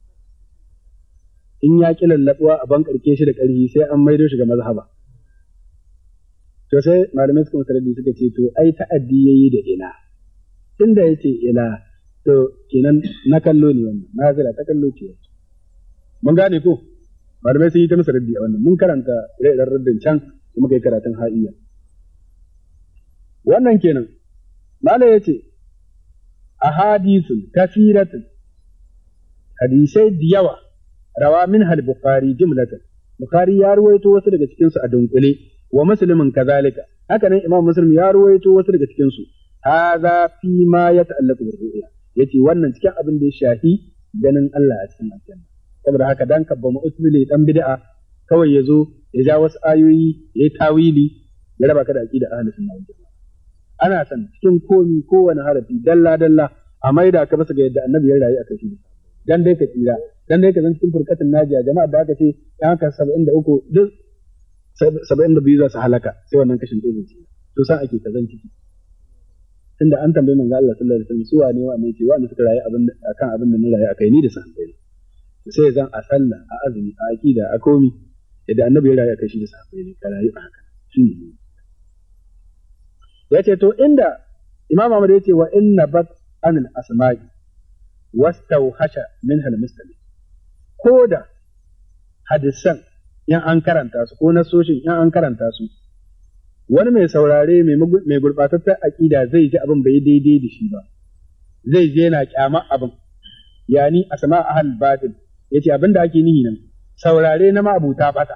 in ya ki lallabuwa a bankarke shi da ƙarfi sai an maido shi ga mazhaba to sai malamai suka masaradi suka ce to ai ta'addi yayi da ila tunda yace ila to kenan na kallo ne wannan nazira ta kallo ce mun gane ko malamai sun yi ta masa raddi a wannan mun karanta ire-iren raddin can da muka yi karatun ha'iyya wannan kenan malai yace ahadithun kafiratun hadisai da yawa rawa min hal bukhari jumlatan bukhari ya ruwaito wasu daga cikin su a dunkule wa muslimin kazalika haka nan imam muslim ya ruwaito wasu daga cikin su hadha fi ma yata'allaqu bir ru'ya yace wannan cikin abin da ya shafi ganin Allah a cikin aljanna saboda haka dan kabba mu'tazili dan bid'a kawai yazo ya ja wasu ayoyi yayi tawili ya raba ka da aqida ahlus sunna wal jamaa ana san cikin komi kowane harafi dalla dalla a maida ka bisa ga yadda annabi ya rayu akan shi dan dai ka tsira dan dai ka zan cikin furqatin najiya jama'a da aka ce yan ka saba'in da uku duk saba'in da biyu za su halaka sai wannan kashin ɗaya zai to san ake ka zan ciki tunda an tambaye manzo Allah sallallahu alaihi wasallam su wane wane ce wanda suka rayu abin akan abin da na rayu akai ni da sahabbai sai zan a sallah a azumi a aqida a komi idan annabi ya rayu akai shi da sahabbai ne ka rayu a haka shine yace to inda Imam Ahmad yace wa inna bat anil asma'i wastawhasha minha al-muslim koda hadisan in an karanta su ko nasoshin in an karanta su wani mai saurare mai gurbatattar aƙida zai ji abin bai daidai da shi ba zai je na kyama abin yani asma ahal batil yace abin da ake nihi nan saurare na ma'abuta bata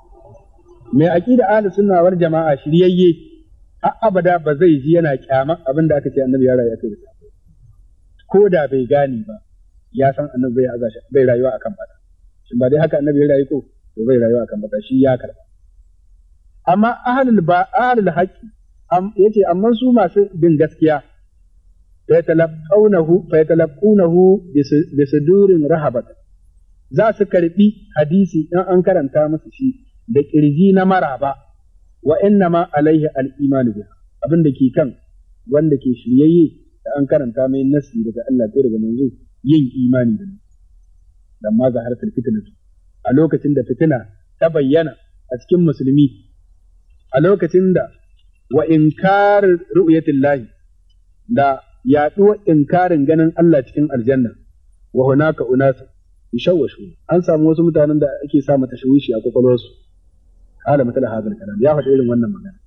mai aƙida ahlus sunna wal jama'a shiryayye har abada ba zai ji yana kyama abin da aka ce annabi ya rayu akai da ko da bai gane ba ya san annabi bai azashi bai rayuwa akan bata shin ba dai haka annabi ya rayu ko to bai rayuwa akan bata shi ya karba amma ahlul ba ahlul haqqi yace amma su masu bin gaskiya fa yatalaqawnahu fa yatalaqawnahu bi sudurin rahabat za su karbi hadisi in an karanta musu shi da kirji na maraba wa innama alaihi al-iman biha abin da ke kan wanda ke shiryayye da an karanta mai nasi daga Allah ko daga manzo yin imani da nan dan ma zaharatul fitnatu a lokacin da fitina ta bayyana a cikin musulmi a lokacin da wa inkar ru'yatillahi da yaɗuwar inkarin ganin Allah cikin aljanna wa hunaka unasu yashawashu an samu wasu mutanen da ake sa mata shawishi a kwakwalwarsu hala mata da hazal kalam ya faɗi irin wannan magana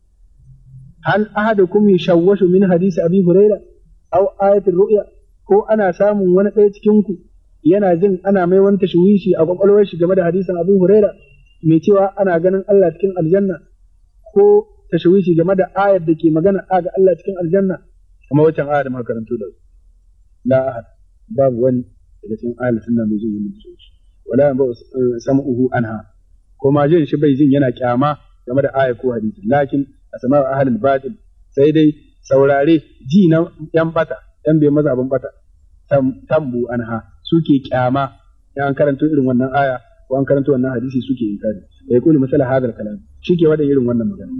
hal ahadukum yashawashu min hadisi abi huraira aw ayatul ru'ya ko ana samun wani ɗaya cikin ku yana jin ana mai wani tashwishi a kwakwalwar shi game da hadisin abu huraira mai cewa ana ganin Allah cikin aljanna ko tashwishi game da ayar da ke magana a ga Allah cikin aljanna kamar wancan ayar da muka karanto da la ahad babu wani daga cikin ayar sunna mai jin wannan tashwishi wala ba sam'uhu anha ko ma jin shi bai jin yana kyama game da ayar ko hadisi lakin asma'u ahlul batil sai dai saurare ji na yan bata yan bai maza abin bata tambu anha suke kyama in an karanto irin wannan aya ko an karanto wannan hadisi suke inkari da yakuni masala hadal kalam shike wada irin wannan magana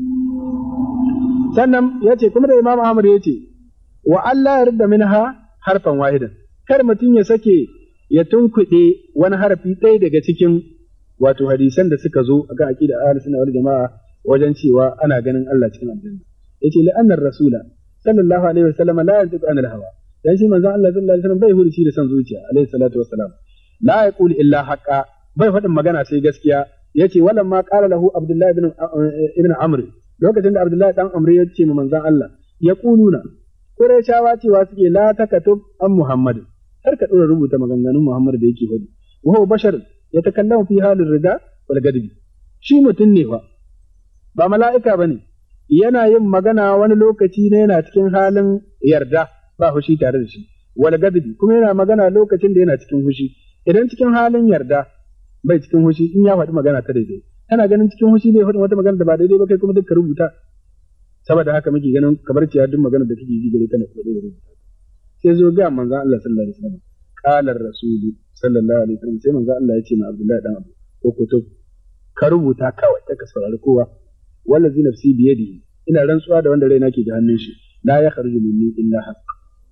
sannan yace kuma da Imam Ahmad yace wa Allah yarda minha harfan wahidan kar mutun ya sake ya tunkuɗe wani harfi ɗaya daga cikin wato hadisan da suka zo ga aqida ahlus sunna wal jamaa wajen cewa ana ganin Allah cikin aljanna yace la annar rasula sallallahu alaihi wasallam la yantiqu anil hawa dan shi manzon Allah sallallahu alaihi wasallam bai hurici da san zuciya alaihi salatu wassalam la yaqulu illa haqa bai faɗin magana sai gaskiya yace wannan ma qala lahu abdullahi ibn ibn amr lokacin da abdullahi dan amr ya ce manzon Allah ya quluna qurayshawa cewa suke la takatub an muhammad har ka dora rubuta maganganun muhammad da yake faɗi wa huwa bashar yatakallamu fi halir rida wal gadbi shi mutun ne fa ba mala'ika bane yana yin magana wani lokaci ne yana cikin halin yarda ba fushi tare da shi wal gadbi kuma yana magana lokacin da yana cikin fushi idan cikin halin yarda bai cikin fushi in ya faɗi magana ta daidai kana ganin cikin fushi bai faɗi wata magana da ba daidai ba kai kuma duk ka rubuta saboda haka muke ganin kabar ciya duk magana da kake ji gare kana da rubuta sai zo ga manzon Allah sallallahu alaihi wasallam qala rasulu sallallahu alaihi wasallam sai manzon Allah ya ce ma Abdullahi dan Abu ko kutub ka rubuta kawai ka saurari kowa wallazi nafsi biyadihi ina rantsuwa da wanda raina ke ga hannun shi la ya kharuju minni illa haqq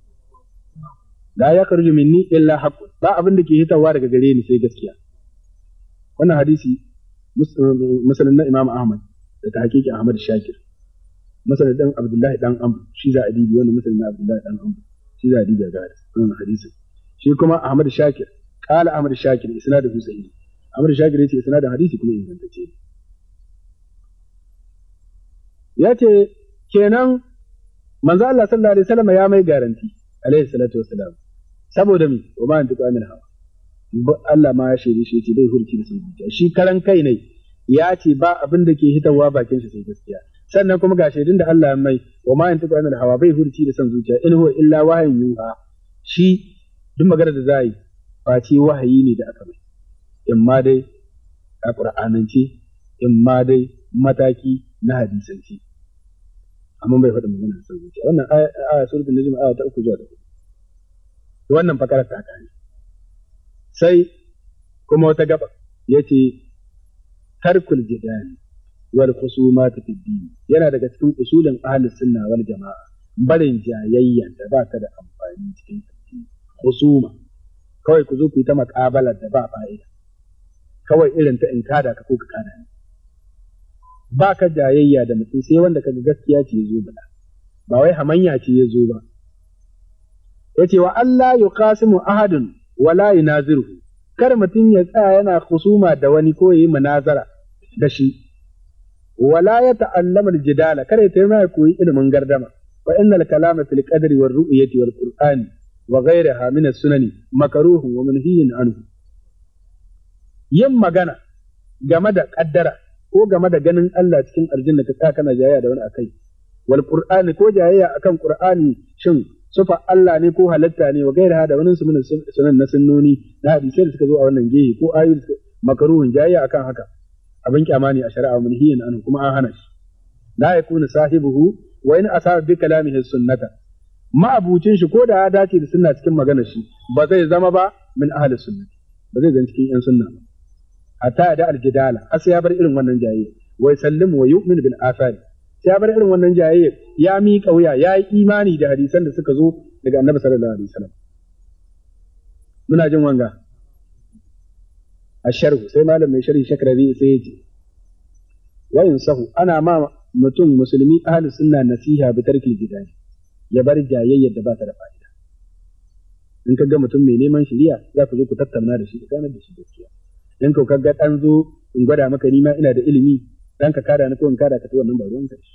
la ya kharuju minni illa haqq ba abin da ke hitawa daga gare ni sai gaskiya wannan hadisi musnad na Imam Ahmad da ta hakiki Ahmad Shakir musnad dan Abdullahi dan Amr shi za a dibi wannan musnad na Abdullahi dan Amr shi za a dibi ga wannan hadisi shi kuma Ahmad Shakir qala Ahmad Shakir isnaduhu sahih Ahmad Shakir yace isnadin hadisi kuma ingantacce yace kenan manzo Allah sallallahu alaihi wasallam ya mai garanti alaihi salatu wassalam saboda mi wa ma antiqu anil hawa Allah ma ya shaide shi yace bai hurci da sun zuciya shi karan kai ne ya ce ba abin da ke hitawa bakin shi sai gaskiya sannan kuma ga shaidin da Allah mai wa ma antiqu anil hawa bai hurci da sun zuciya in huwa illa wahayin yuha shi duk magana da zai face wahayi ne da aka mai in ma dai a qur'anance in ma dai mataki na hadisance amma bai faɗi magana da sauki wannan aya suratul najm aya ta uku zuwa ta hudu wannan fakarar ta kare sai kuma wata gaba yace tarkul jidali wal khusumat fi din yana daga cikin usulin ahlus sunna wal jamaa barin jayayya da ba ta da amfani cikin addini husuma kawai ku zo ku yi ta muƙabalar da ba fa'ida kawai irin ta in kada ka ko ka kada ni ba ka jayayya da mutum sai wanda kaga gaskiya ce ya zo bala ba wai hamanya ce ya zo ba yace wa Allah yuqasimu ahadun wala yunaziruhu kar mutum ya tsaya yana husuma da wani ko yayi munazara da shi wala ya ta'allama al-jidala kar ya tayi koyi ilimin gardama fa innal kalama fil qadri war ru'yati wal qur'ani wa ghayriha min as-sunani makruhun wa manhiyun anhu yin magana game da kaddara ko game da ganin Allah cikin aljanna ka tsaya kana jayayya da wani akai wal qur'ani ko jayayya akan qur'ani shin sufa Allah ne ko halatta ne wa ghayriha da wani sunan na sunnoni na hadisi da suka zo a wannan gehe ko ayoyi makruhun jayayya akan haka abin kyama ne a shari'a manhiyan anhu kuma an hana shi la yakunu sahibuhu wa in asaba bi kalamihi sunnata ma'abucin shi ko da ya dace da sunna cikin maganar shi ba zai zama ba min ahli sunnati ba zai zama cikin yan sunna ba hatta da aljidala har sai ya bar irin wannan jayayya wa yusallimu wa yu'minu bil athari sai ya bar irin wannan jayayya ya miƙa wuya ya yi imani da hadisan da suka zo daga annabi sallallahu alaihi wasallam muna jin wanga asharhu sai malam mai sharhi shakrabi sai yace wa yansahu ana ma mutum musulmi ahli sunna nasiha bi tarkil jidali ya bar jayayyar da ba ta da fa'ida in ka ga mutum mai neman shiriya za ku zo ku tattauna da shi ka ganar da shi gaskiya in ka ga dan zo in gwada maka ni ma ina da ilimi dan ka kada ni ko in kada ka to wannan ba ruwan ka shi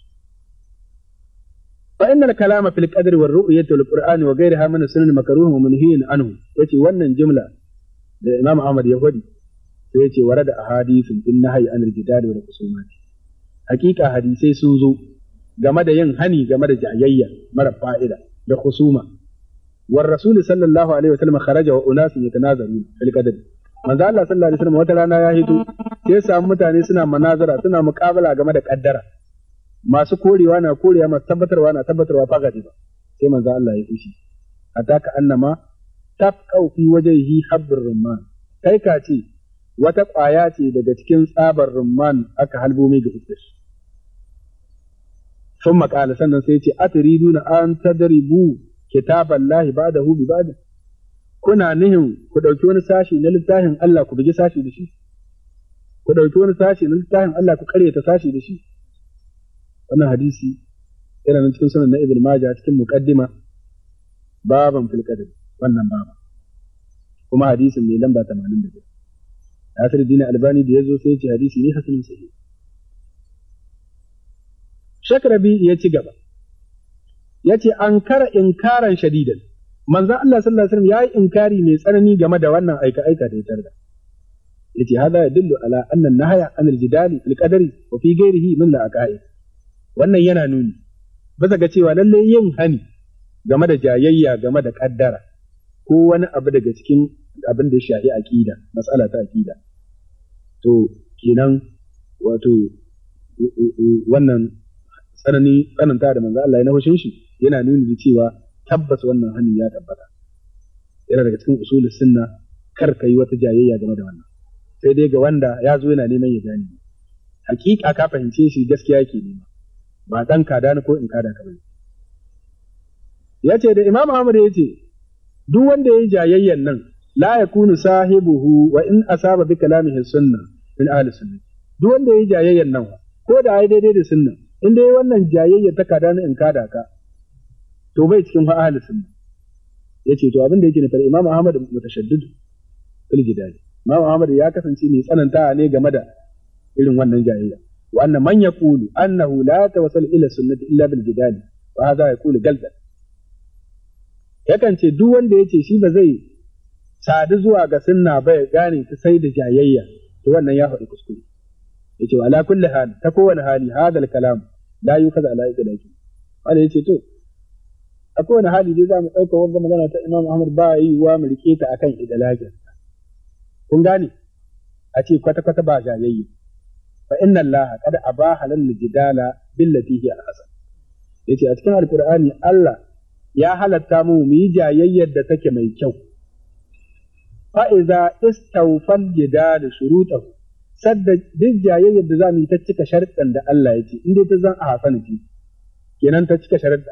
fa innal kalama fil qadri war ru'yati wal qur'ani wa ghayriha min sunan makruh wa manhiyun anhu yace wannan jumla da Imam Ahmad ya faɗi sai yace warada ahadithun in nahyi anil jidali wal khusumati hakika hadisai sun zo game da yin hani game da jayayya mara fa'ida da khusuma war rasul sallallahu alaihi wasallam kharaja wa unasun yatanazaruna fil qadri manzo Allah sallallahu alaihi wasallam wata rana ya hito sai samu mutane suna manazara suna muqabala game da kaddara masu korewa na korewa masu tabbatarwa na tabbatarwa fa gadi ba sai manzo Allah ya fushi ataka annama tafqau fi wajhihi habbur rumman kai ka ce wata ƙwaya ce daga cikin tsabar rumman aka halbo mai ga fuskar shi sun maƙala sannan sai ce atiriduna an tadribu kitaballahi ba'dahu bi ba'd kuna nihin ku dauki wani sashi na littafin Allah ku bugi sashi da shi ku dauki wani sashi na littafin Allah ku karyata sashi da shi wannan hadisi yana nan cikin sunan na Ibn Majah cikin muqaddima baban fil qadr wannan baba kuma hadisin mai lamba tamanin da biyar Nasiruddin Albani da yazo sai ya ce hadisi ne hasanin sahih Shakrabi ya ci gaba ya ce an kara inkaran shadidan manzon Allah sallallahu alaihi wasallam yayi inkari mai tsanani game da wannan aika aika da ya tarda yace hada yadullu ala anna an-nahya an al-jidali fil qadari wa fi ghairihi min al-aqaid wannan yana nuni bisa ga cewa lalle yin hani game da jayayya game da kaddara ko wani abu daga cikin abin da ya shafi aqida mas'ala ta aqida to kenan wato wannan tsanani tsananta da manzo Allah ya nahushin shi yana nuni da cewa tabbas wannan hanin ya tabbata yana daga cikin usulul sunna kar ka yi wata jayayya game da wannan sai dai ga wanda ya zo yana neman ya gane hakika ka fahimce shi gaskiya yake nema ba dan kada ni ko in kada ka bane yace da Imam Ahmad yace duk wanda yayi jayayyan nan la yakunu sahibuhu wa in asaba bi kalamihi sunna min ahli sunna duk wanda yayi jayayyan nan ko da ai daidai da sunna in dai wannan jayayya ta kada ni in kada ka to bai cikin fa ahli sunna yace to abin da yake nufar Imam Ahmad mutashaddid fil jidali Imam Ahmad ya kasance mai tsananta ne game da irin wannan jayayya wa anna man yaqulu annahu la tawassal ila sunnati illa bil jidali wa hadha yaqulu galdan yakan ce duk wanda yace shi ba zai sadu zuwa ga sunna ba ya gane ta sai da jayayya to wannan ya faɗi kuskure yace ala kulli hal ta kowane hali hadal kalam la yukaza ala idlaki wanda yace to a kowane hali dai za mu ɗauka wannan magana ta Imam Ahmad ba yi wa mu rike ta akan idlakin kun gane a ce kwata kwata ba jayayya fa inna Allah qad abaha lil jidala billati hi al-hasan yace a cikin alqur'ani Allah ya halatta mu mu yi jayayyar da take mai kyau fa iza istawfal jidal shurutahu sadda duk jayayyar da za mu yi ta cika sharuɗan da Allah ya ce in dai ta zan a hasana ce kenan ta cika sharuɗa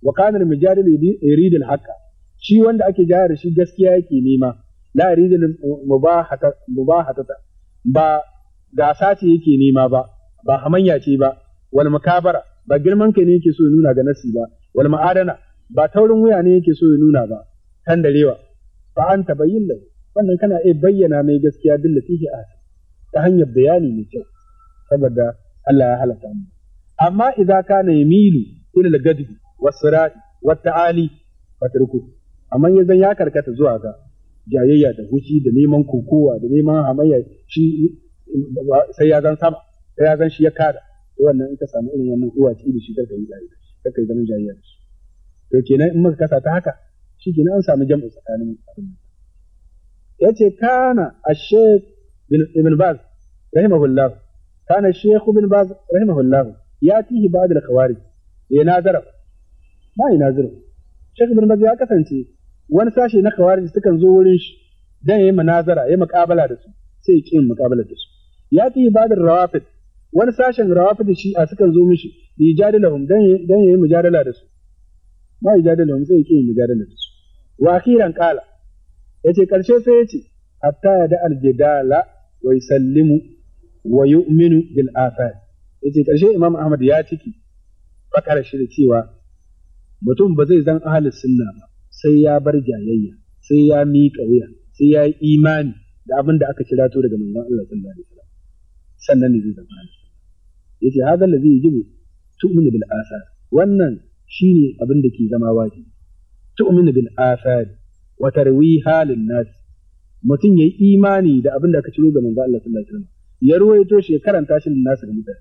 wa kana al-mujadil yuridu al-haqqa shi wanda ake jayar da shi gaskiya yake nema la yuridu mubahata mubahata ba gasa ce yake nema ba ba hamanya ce ba wal makabara ba girman kai ne yake so ya nuna ga nasi ba wal ma'adana ba taurin wuya ne yake so ya nuna ba kan darewa fa anta bayyin lahu wannan kana iya bayyana mai gaskiya billatihi ahsan ta hanyar bayani mai kyau saboda Allah ya halaka mu amma idza kana yamilu ila al-gadbi was-sirai wat-ta'ali fatruku amma yanzan ya karkata zuwa ga jayayya da huci da neman kokowa da neman hamayya shi sai ya zan sama sai ya zan shi ya kada wannan in ka samu irin wannan uwaci da shi karka yi jayayya da shi karka yi zaman jayayya da shi to kenan in muka kasa ta haka shi kenan an samu jam'i tsakanin abin yace kana ash-shaykh ibn baz rahimahullah kana ash-shaykh ibn baz rahimahullah yatihi ba'd al-khawarij ya nazara ma ya nazara shaykh ibn baz ya kasance wani sashi na khawarij sukan zo wurin shi dan yayi munazara yayi muqabala da su sai ya kin muqabala da su yatihi ba'd al-rawafid wani sashen rawafid shi a sukan zo mishi yi jadalahum dan dan yayi mujadala da su ma yi jadalahum sai ya kin mujadala da su wa akhiran qala yace karshe sai yace hatta ya da aljidala wa yusallimu wa yu'minu bil afat yace karshe imam ahmad ya ciki bakara shi da cewa mutum ba zai zan ahlus sunna ba sai ya bar jayayya sai ya miƙa wuya sai ya yi imani da abin da aka kira to daga manzon Allah sallallahu alaihi wasallam sannan ne zai zama ahlus sunna yace hada allazi yajibu tu'minu bil afat wannan shine abin da ke zama wajibi tu'minu bil afat wa tarwiha lin nas mutum yayi imani da abin da aka ciro ga manzo Allah sallallahu alaihi wasallam ya ruwaito shi ya karanta shi lin nas ga mutane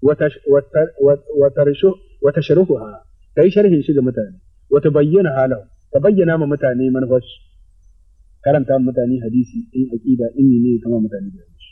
wa tarshu wa tashruhuha kai sharhin shi ga mutane wa tabayyana halahu ta bayyana ma mutane manufar karanta ma mutane hadisi in aqida in ne kama mutane da shi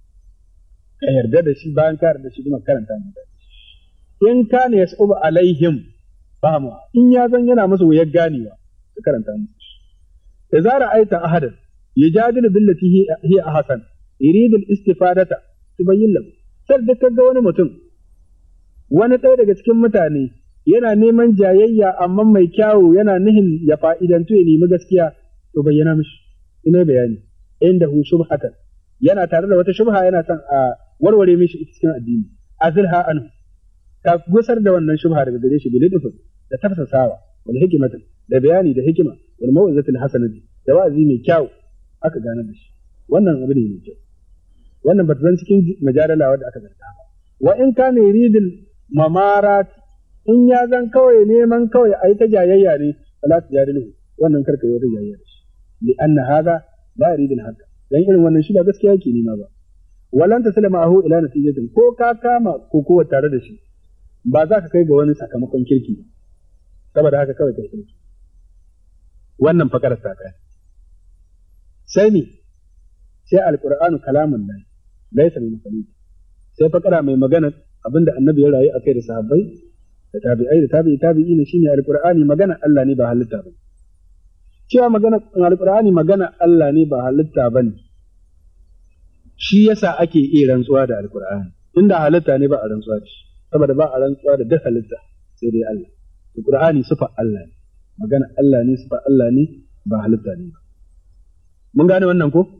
ka yarda da shi bayan ka yarda da shi kuma karanta ma mutane in kana yas'ubu alaihim fahimu in ya zan yana musu wuyar ganewa ka karanta musu idza ra'aita ahadan yajadilu billati hiya ahsan yuridu al-istifadata tubayyin lahu sai da kaga wani mutum wani ɗaya daga cikin mutane yana neman jayayya amma mai kyawu yana nihin ya fa'idantu ya nemi gaskiya to bayyana mishi ina bayani inda hu shubhatan yana tare da wata shubha yana son a warware mishi cikin addini azilha anhu ka gusar da wannan shubha daga gare shi bilidifin da tafsasawa wal hikmatan da bayani da hikima wal mau'izatul hasanati da wa'azi mai kyau aka gane da shi wannan abu ne mai kyau wannan ba zan cikin majadala wanda aka zarta ba wa in kana yuridul mamarat in ya zan kawai neman kawai ayi ta jayayya ne wala tujadilu wannan karka yi wata jayayya da shi li anna hadha la yuridul haqq dan irin wannan shi ba gaskiya yake nema ba walan taslama ahu ila natijatin ko ka kama ko kowa tare da shi ba za ka kai ga wani sakamakon kirki ba saboda haka kawai kai kirki wannan fakarar ta kai sai ne sai alqur'anu kalamun lahi laysa min makhluq sai fakara mai magana abinda annabi ya rayu akai da sahabbai da tabi'ai da tabi'i tabi'ina shine alqur'ani magana Allah ne ba halitta ba cewa magana alqur'ani magana Allah ne ba halitta bane shi yasa ake iya rantsuwa da alqur'ani inda halitta ne ba a rantsuwa da shi saboda ba a rantsuwa da duk halitta sai dai Allah alqur'ani sifa Allah ne magana Allah ne sifa Allah ne ba halitta ne ba mun gane wannan ko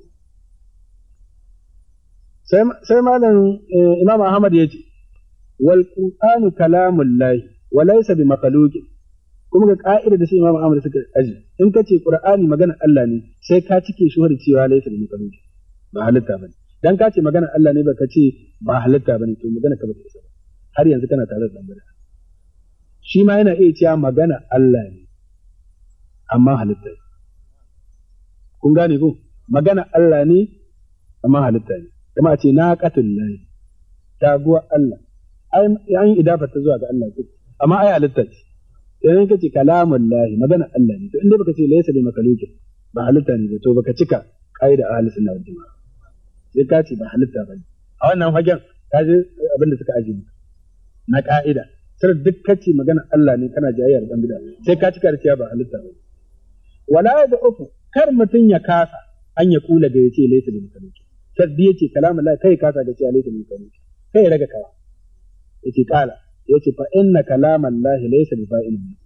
sai sai malam Imam Ahmad yace wal qur'anu kalamullahi wa laysa bi makhluqin kuma ga ka'ida da sai Imam Ahmad suka aji in kace qur'ani magana Allah ne sai ka cike shi da cewa laysa bi makhluqin ba halitta bane dan ka ce magana Allah ne ba ka ce ba halitta bane to magana ka ba ta isa ba har yanzu kana tare da dambara shi ma yana iya cewa magana Allah ne amma halitta ne kun gane ko magana Allah ne amma halitta ne kuma a ce na qatullahi taguwa Allah ai an idafa ta zuwa ga Allah ko amma ai halitta ce idan kace kalamullahi magana Allah ne to inda baka ce laysa bi makhluqin ba halitta ne to baka cika qaida ahlus sunna wal jamaa sai ka ce ba halitta bane a wannan fagen ka ji abin da suka aje maka na ka'ida sai duk kace magana Allah ne kana jayyar dan bid'a sai ka cika da cewa ba halitta bane wala da uku kar mutun ya kasa an ya kula da yace laysa bi makhluqin sai yace kalamullahi kai kasa da cewa laysa bi makhluqin kai raga kawa yace kala yace fa inna kalamallahi laysa bi fa'ilin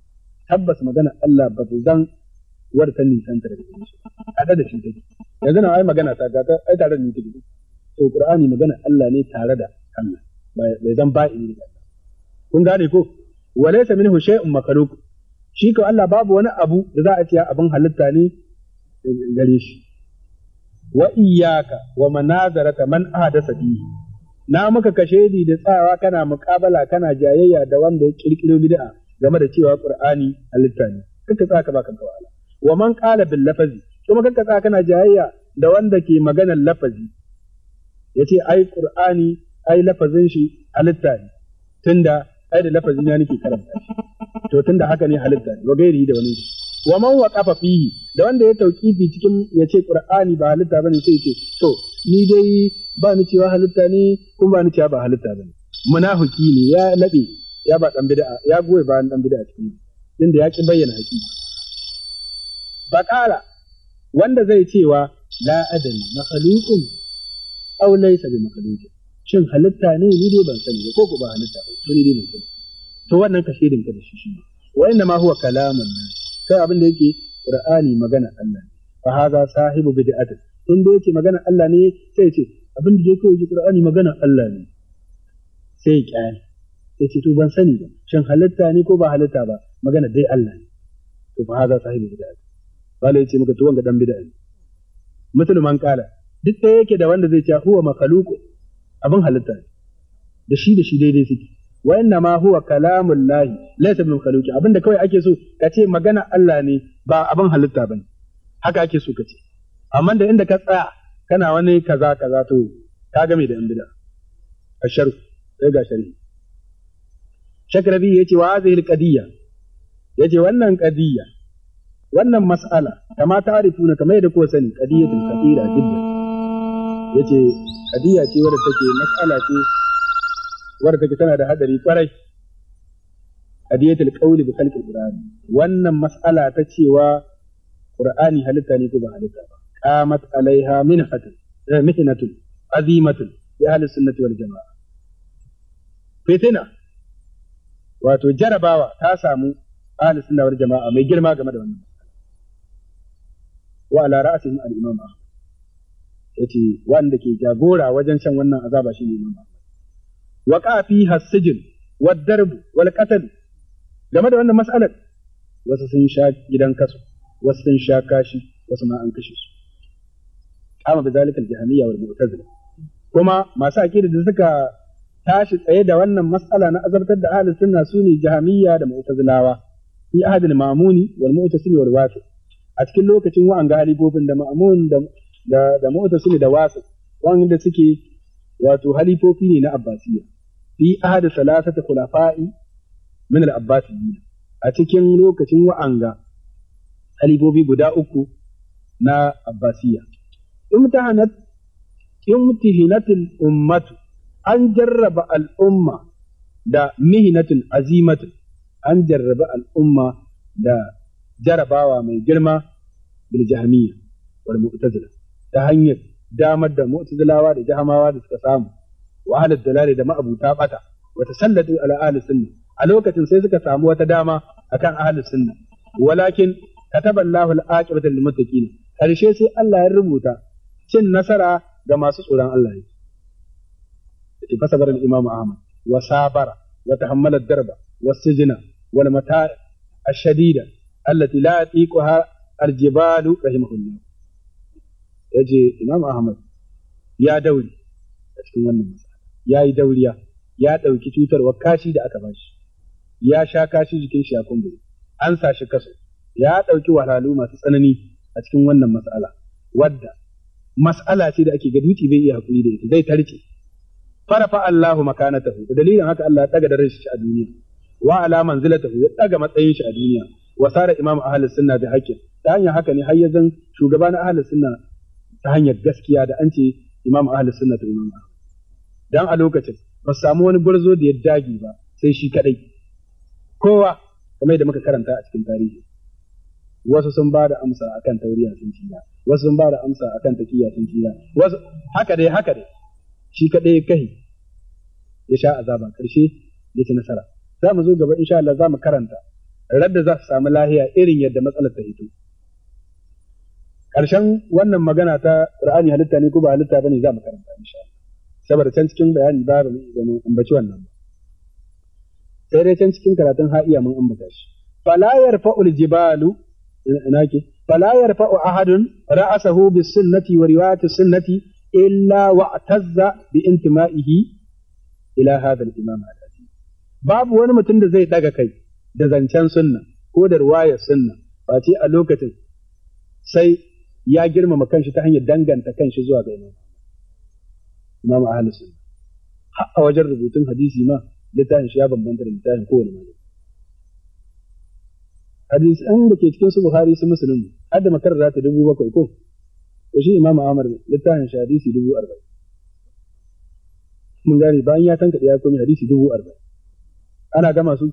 tabbas magana Allah ba ta zan wadda ta nisanta daga shi a da shi take yanzu na ai magana ta ga ta ai tare da ni take to Qur'ani magana Allah ne tare da Allah bai zan ba'i ne kun gane ko walaysa minhu shay'un makhluq shi ko Allah babu wani abu da za a ce abin halitta ne gare shi wa iyyaka wa manazarata man ahdasa fihi na maka kashedi da tsawa kana muƙabala kana jayayya da wanda ya kirkiro bid'a game da cewa Qur'ani halitta ne kaka tsaka ba kanka wala wa man qala bil lafazi kuma kaka tsaka kana jayayya da wanda ke maganar lafazi yace ai Qur'ani ai lafazin shi halitta ne tunda ai da lafazin ya nake karanta shi to tunda haka ne halitta ne wa gairi da wani wa man waqafa fihi da wanda ya tauqifi cikin yace Qur'ani ba halitta bane sai yace to ni dai ba ni cewa halitta ne kuma ba ni cewa ba halitta bane munafiki ne ya labe ya ba dan bid'a ya goye ba dan bid'a cikin inda ya ki bayyana hakiki baqala wanda zai cewa la adani makhluqun aw laysa bi makhluqin shin halitta ne ni dai ban sani ko ko ba halitta ba to ni dai ban sani to wannan ka shedin ka da shi shi wa inna ma huwa kalamun nas kai abin da yake Qur'ani magana Allah ne fa haza sahibu bid'atin in da yake magana Allah ne sai ce abin da yake yi Qur'ani magana Allah ne sai kyale sai ce to ban sani ba shin halitta ne ko ba halitta ba magana dai Allah ne to fa haza sahibu bid'atin bala yace maka to wanga dan bid'a ne musulman kala duk da yake da wanda zai ce huwa makhluq abin halitta ne da shi da shi daidai suke wa inna ma huwa kalamul lahi laysa bil makhluq abinda kawai ake so ka ce magana Allah ne ba abin halitta bane haka ake so ka ce amma da inda ka tsaya kana wani kaza kaza to ka game da bid'a asharu sai ga shari shakrabi yace wa hadhihi al qadiyya yace wannan qadiyya wannan mas'ala kama ta'rifuna kamar yadda ko sani qadiyatul kathira jiddan yace qadiyya ce wadda take mas'ala ce wadda take tana da hadari kwarai qadiyatul qawli bi khalqil qur'ani wannan mas'ala ta cewa qur'ani halitta ne ko ba halitta ba qamat alaiha minhatun mihnatun azimatun ya ahli sunnati wal jamaa fitina wato jarabawa ta samu ahli sunna wal jamaa mai girma game da wannan wa ala ra'sihim al-imam Ahmad yace wanda ke jagora wajen shan wannan azaba shine imam Ahmad wa qafi hasjin wad darb wal qatl game da wannan mas'alar wasu sun sha gidan kasu wasu sun sha kashi wasu ma an kashe su kama bi zalika al-jahmiyya wal mu'tazila kuma masu aqida da suka tashi tsaye da wannan mas'ala na azabtar da ahli sunna sune jahmiyya da mu'tazilawa fi ahadil ma'muni wal mu'tasili wal wasi a cikin lokacin wa'an ga halifofin da ma'mun da da da mu'tasili da wasi wanda suke wato halifofi ne na abbasiyya fi ahad salasati khulafa'i min al-abbasiyyin a cikin lokacin wa'an ga halifofi guda uku na abbasiyya imtihanat imtihanatil ummatu an jarraba al'umma da mihinatin azimatin an jarraba al'umma da jarabawa mai girma bil jahmiyya wal mu'tazila ta hanyar damar da mu'tazilawa da jahamawa da suka samu wa ahlud dalali da ma'abuta bata wa tasallatu ala ahli sunna a lokacin sai suka samu wata dama akan ahli sunna walakin kataba Allahu al-aqibata lil muttaqin karshe sai Allah ya rubuta cin nasara ga masu tsoron Allah ne فصبر الإمام أحمد وصابر وتحمل الدرب والسجن والمتاع الشديدة التي لا يطيقها الجبال رحمه الله يجي إمام أحمد يا دولي ya yi dauriya ya ɗauki cutar wa kashi da aka bashi ya sha kashi jikin shi ya kumbure an sa shi kaso ya ɗauki wahalhalu masu tsanani a cikin wannan mas'ala wadda mas'ala ce da ake ga duki bai iya hakuri da ita zai tarke farafa Allahu makanatahu da dalilin haka Allah ya daga darajar shi a duniya wa ala manzilatahu ya daga matsayin shi a duniya wa sara imam ahlus sunna bi haqqin ta hanyar haka ne har yazan shugaba na ahlus sunna ta hanyar gaskiya da an ce imam ahlus sunna ta imam dan a lokacin ba su samu wani gurzo da ya dagi ba sai shi kadai kowa kamar da muka karanta a cikin tarihi wasu sun ba da amsa akan tauriya sun ciya wasu sun ba da amsa akan takiya sun ciya wasu haka dai haka dai shi kaɗai kai ya sha azaba ƙarshe ya ci nasara za mu zo gaba insha Allah za mu karanta radda za su samu lahiya irin yadda matsalar ta hito ƙarshen wannan magana ta Qur'ani halitta ne ko ba halitta bane za mu karanta insha Allah saboda can cikin bayani ba mu ambaci wannan ba sai dai can cikin karatun ha'iya mun ambata shi fala yarfa'ul jibalu nake fala yarfa'u ahadun ra'asahu bis sunnati wa riwayati sunnati illa wa'tazza bi intima'ihi ila hadha al-imam al-azim babu wani mutum da zai daga kai da zancen sunna ko da riwayar sunna ba ce a lokacin sai ya girmama kanshi ta hanyar danganta kanshi zuwa ga imam imam ahlus sunna a wajen rubutun hadisi ma littafin shi ya bambanta da littafin kowane malami hadisan da ke cikin su Bukhari su Muslim har da makarar za ta dubu bakwai ko to shi Imam Ahmad littafin shi hadisi dubu arba'in mun gane bayan ya tanka ya komai hadisi dubu arba'in ana gama su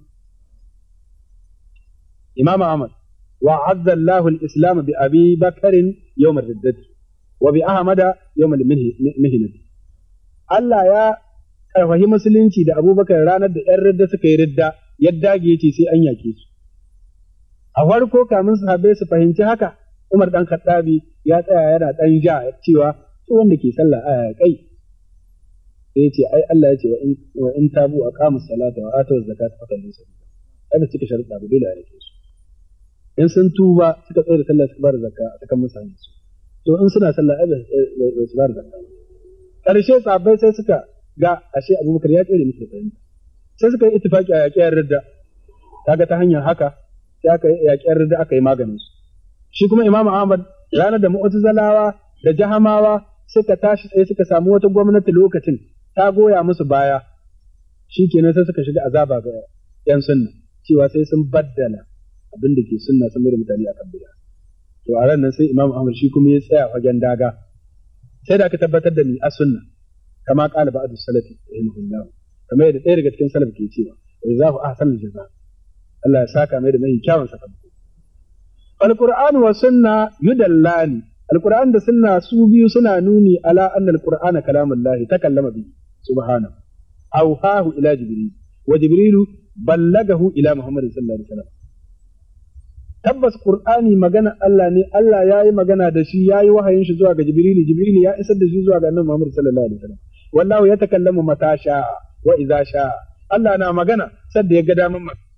Imam Ahmad wa azza Allahu al-islam bi Abi Bakr yawm ar-riddah wa bi Ahmad yawm al-mihnah Allah ya karfahi musulunci da Abubakar ranar da ƴan ridda suka yi ridda yadda ge yace sai an yake su a farko kamin sahabbai su fahimci haka Umar dan Khattabi ya tsaya yana dan ja cewa su wanda ke sallah a kai sai yace ai Allah yace wa in wa in tabu aqamu salata wa atu zakata fa kallu sabila ai ba suka sharuɗa ba dole a yake su in sun tuba suka tsaya da sallah suka bar zakka a cikin mutane su to in suna sallah ai ba su bar zakka karshe sahabbai sai suka ga ashe Abubakar ya tsere musu fahimta sai suka yi ittifaki a yaƙiyar ridda kaga ta hanyar haka sai aka yi yaƙiyar ridda aka yi maganin su shi kuma Imam Ahmad ranar da Mu'tazilawa da Jahamawa suka tashi tsaye suka samu wata gwamnati lokacin ta goya musu baya shikenan sai suka shiga azaba ga yan sunna cewa sai sun baddala abin da ke sunna sun mai da mutane akan bid'a to a ran nan sai Imam Ahmad shi kuma ya tsaya fagen daga sai da aka tabbatar da ni a sunna kama qala ba'd as-salafi rahimahullah kamar yadda ɗaya daga cikin salaf ke cewa wa jazahu ahsanul jaza Allah ya saka mai da mai kyawun sakamako al-Qur'an wa sunna yudallani al-Qur'an da sunna su biyu suna nuni ala anna al-Qur'ana kalamullahi takallama bi subhanahu awhahu ila jibril wa jibrilu ballagahu ila Muhammad sallallahu alaihi wasallam tabbas Qur'ani magana Allah ne Allah ya yi magana da shi ya yi wahayin shi zuwa ga Jibrilu Jibrilu ya isar da shi zuwa ga Annabi Muhammad sallallahu alaihi wasallam wallahu ya takallamu mata sha'a wa idza sha'a Allah na magana sadda ya ga daman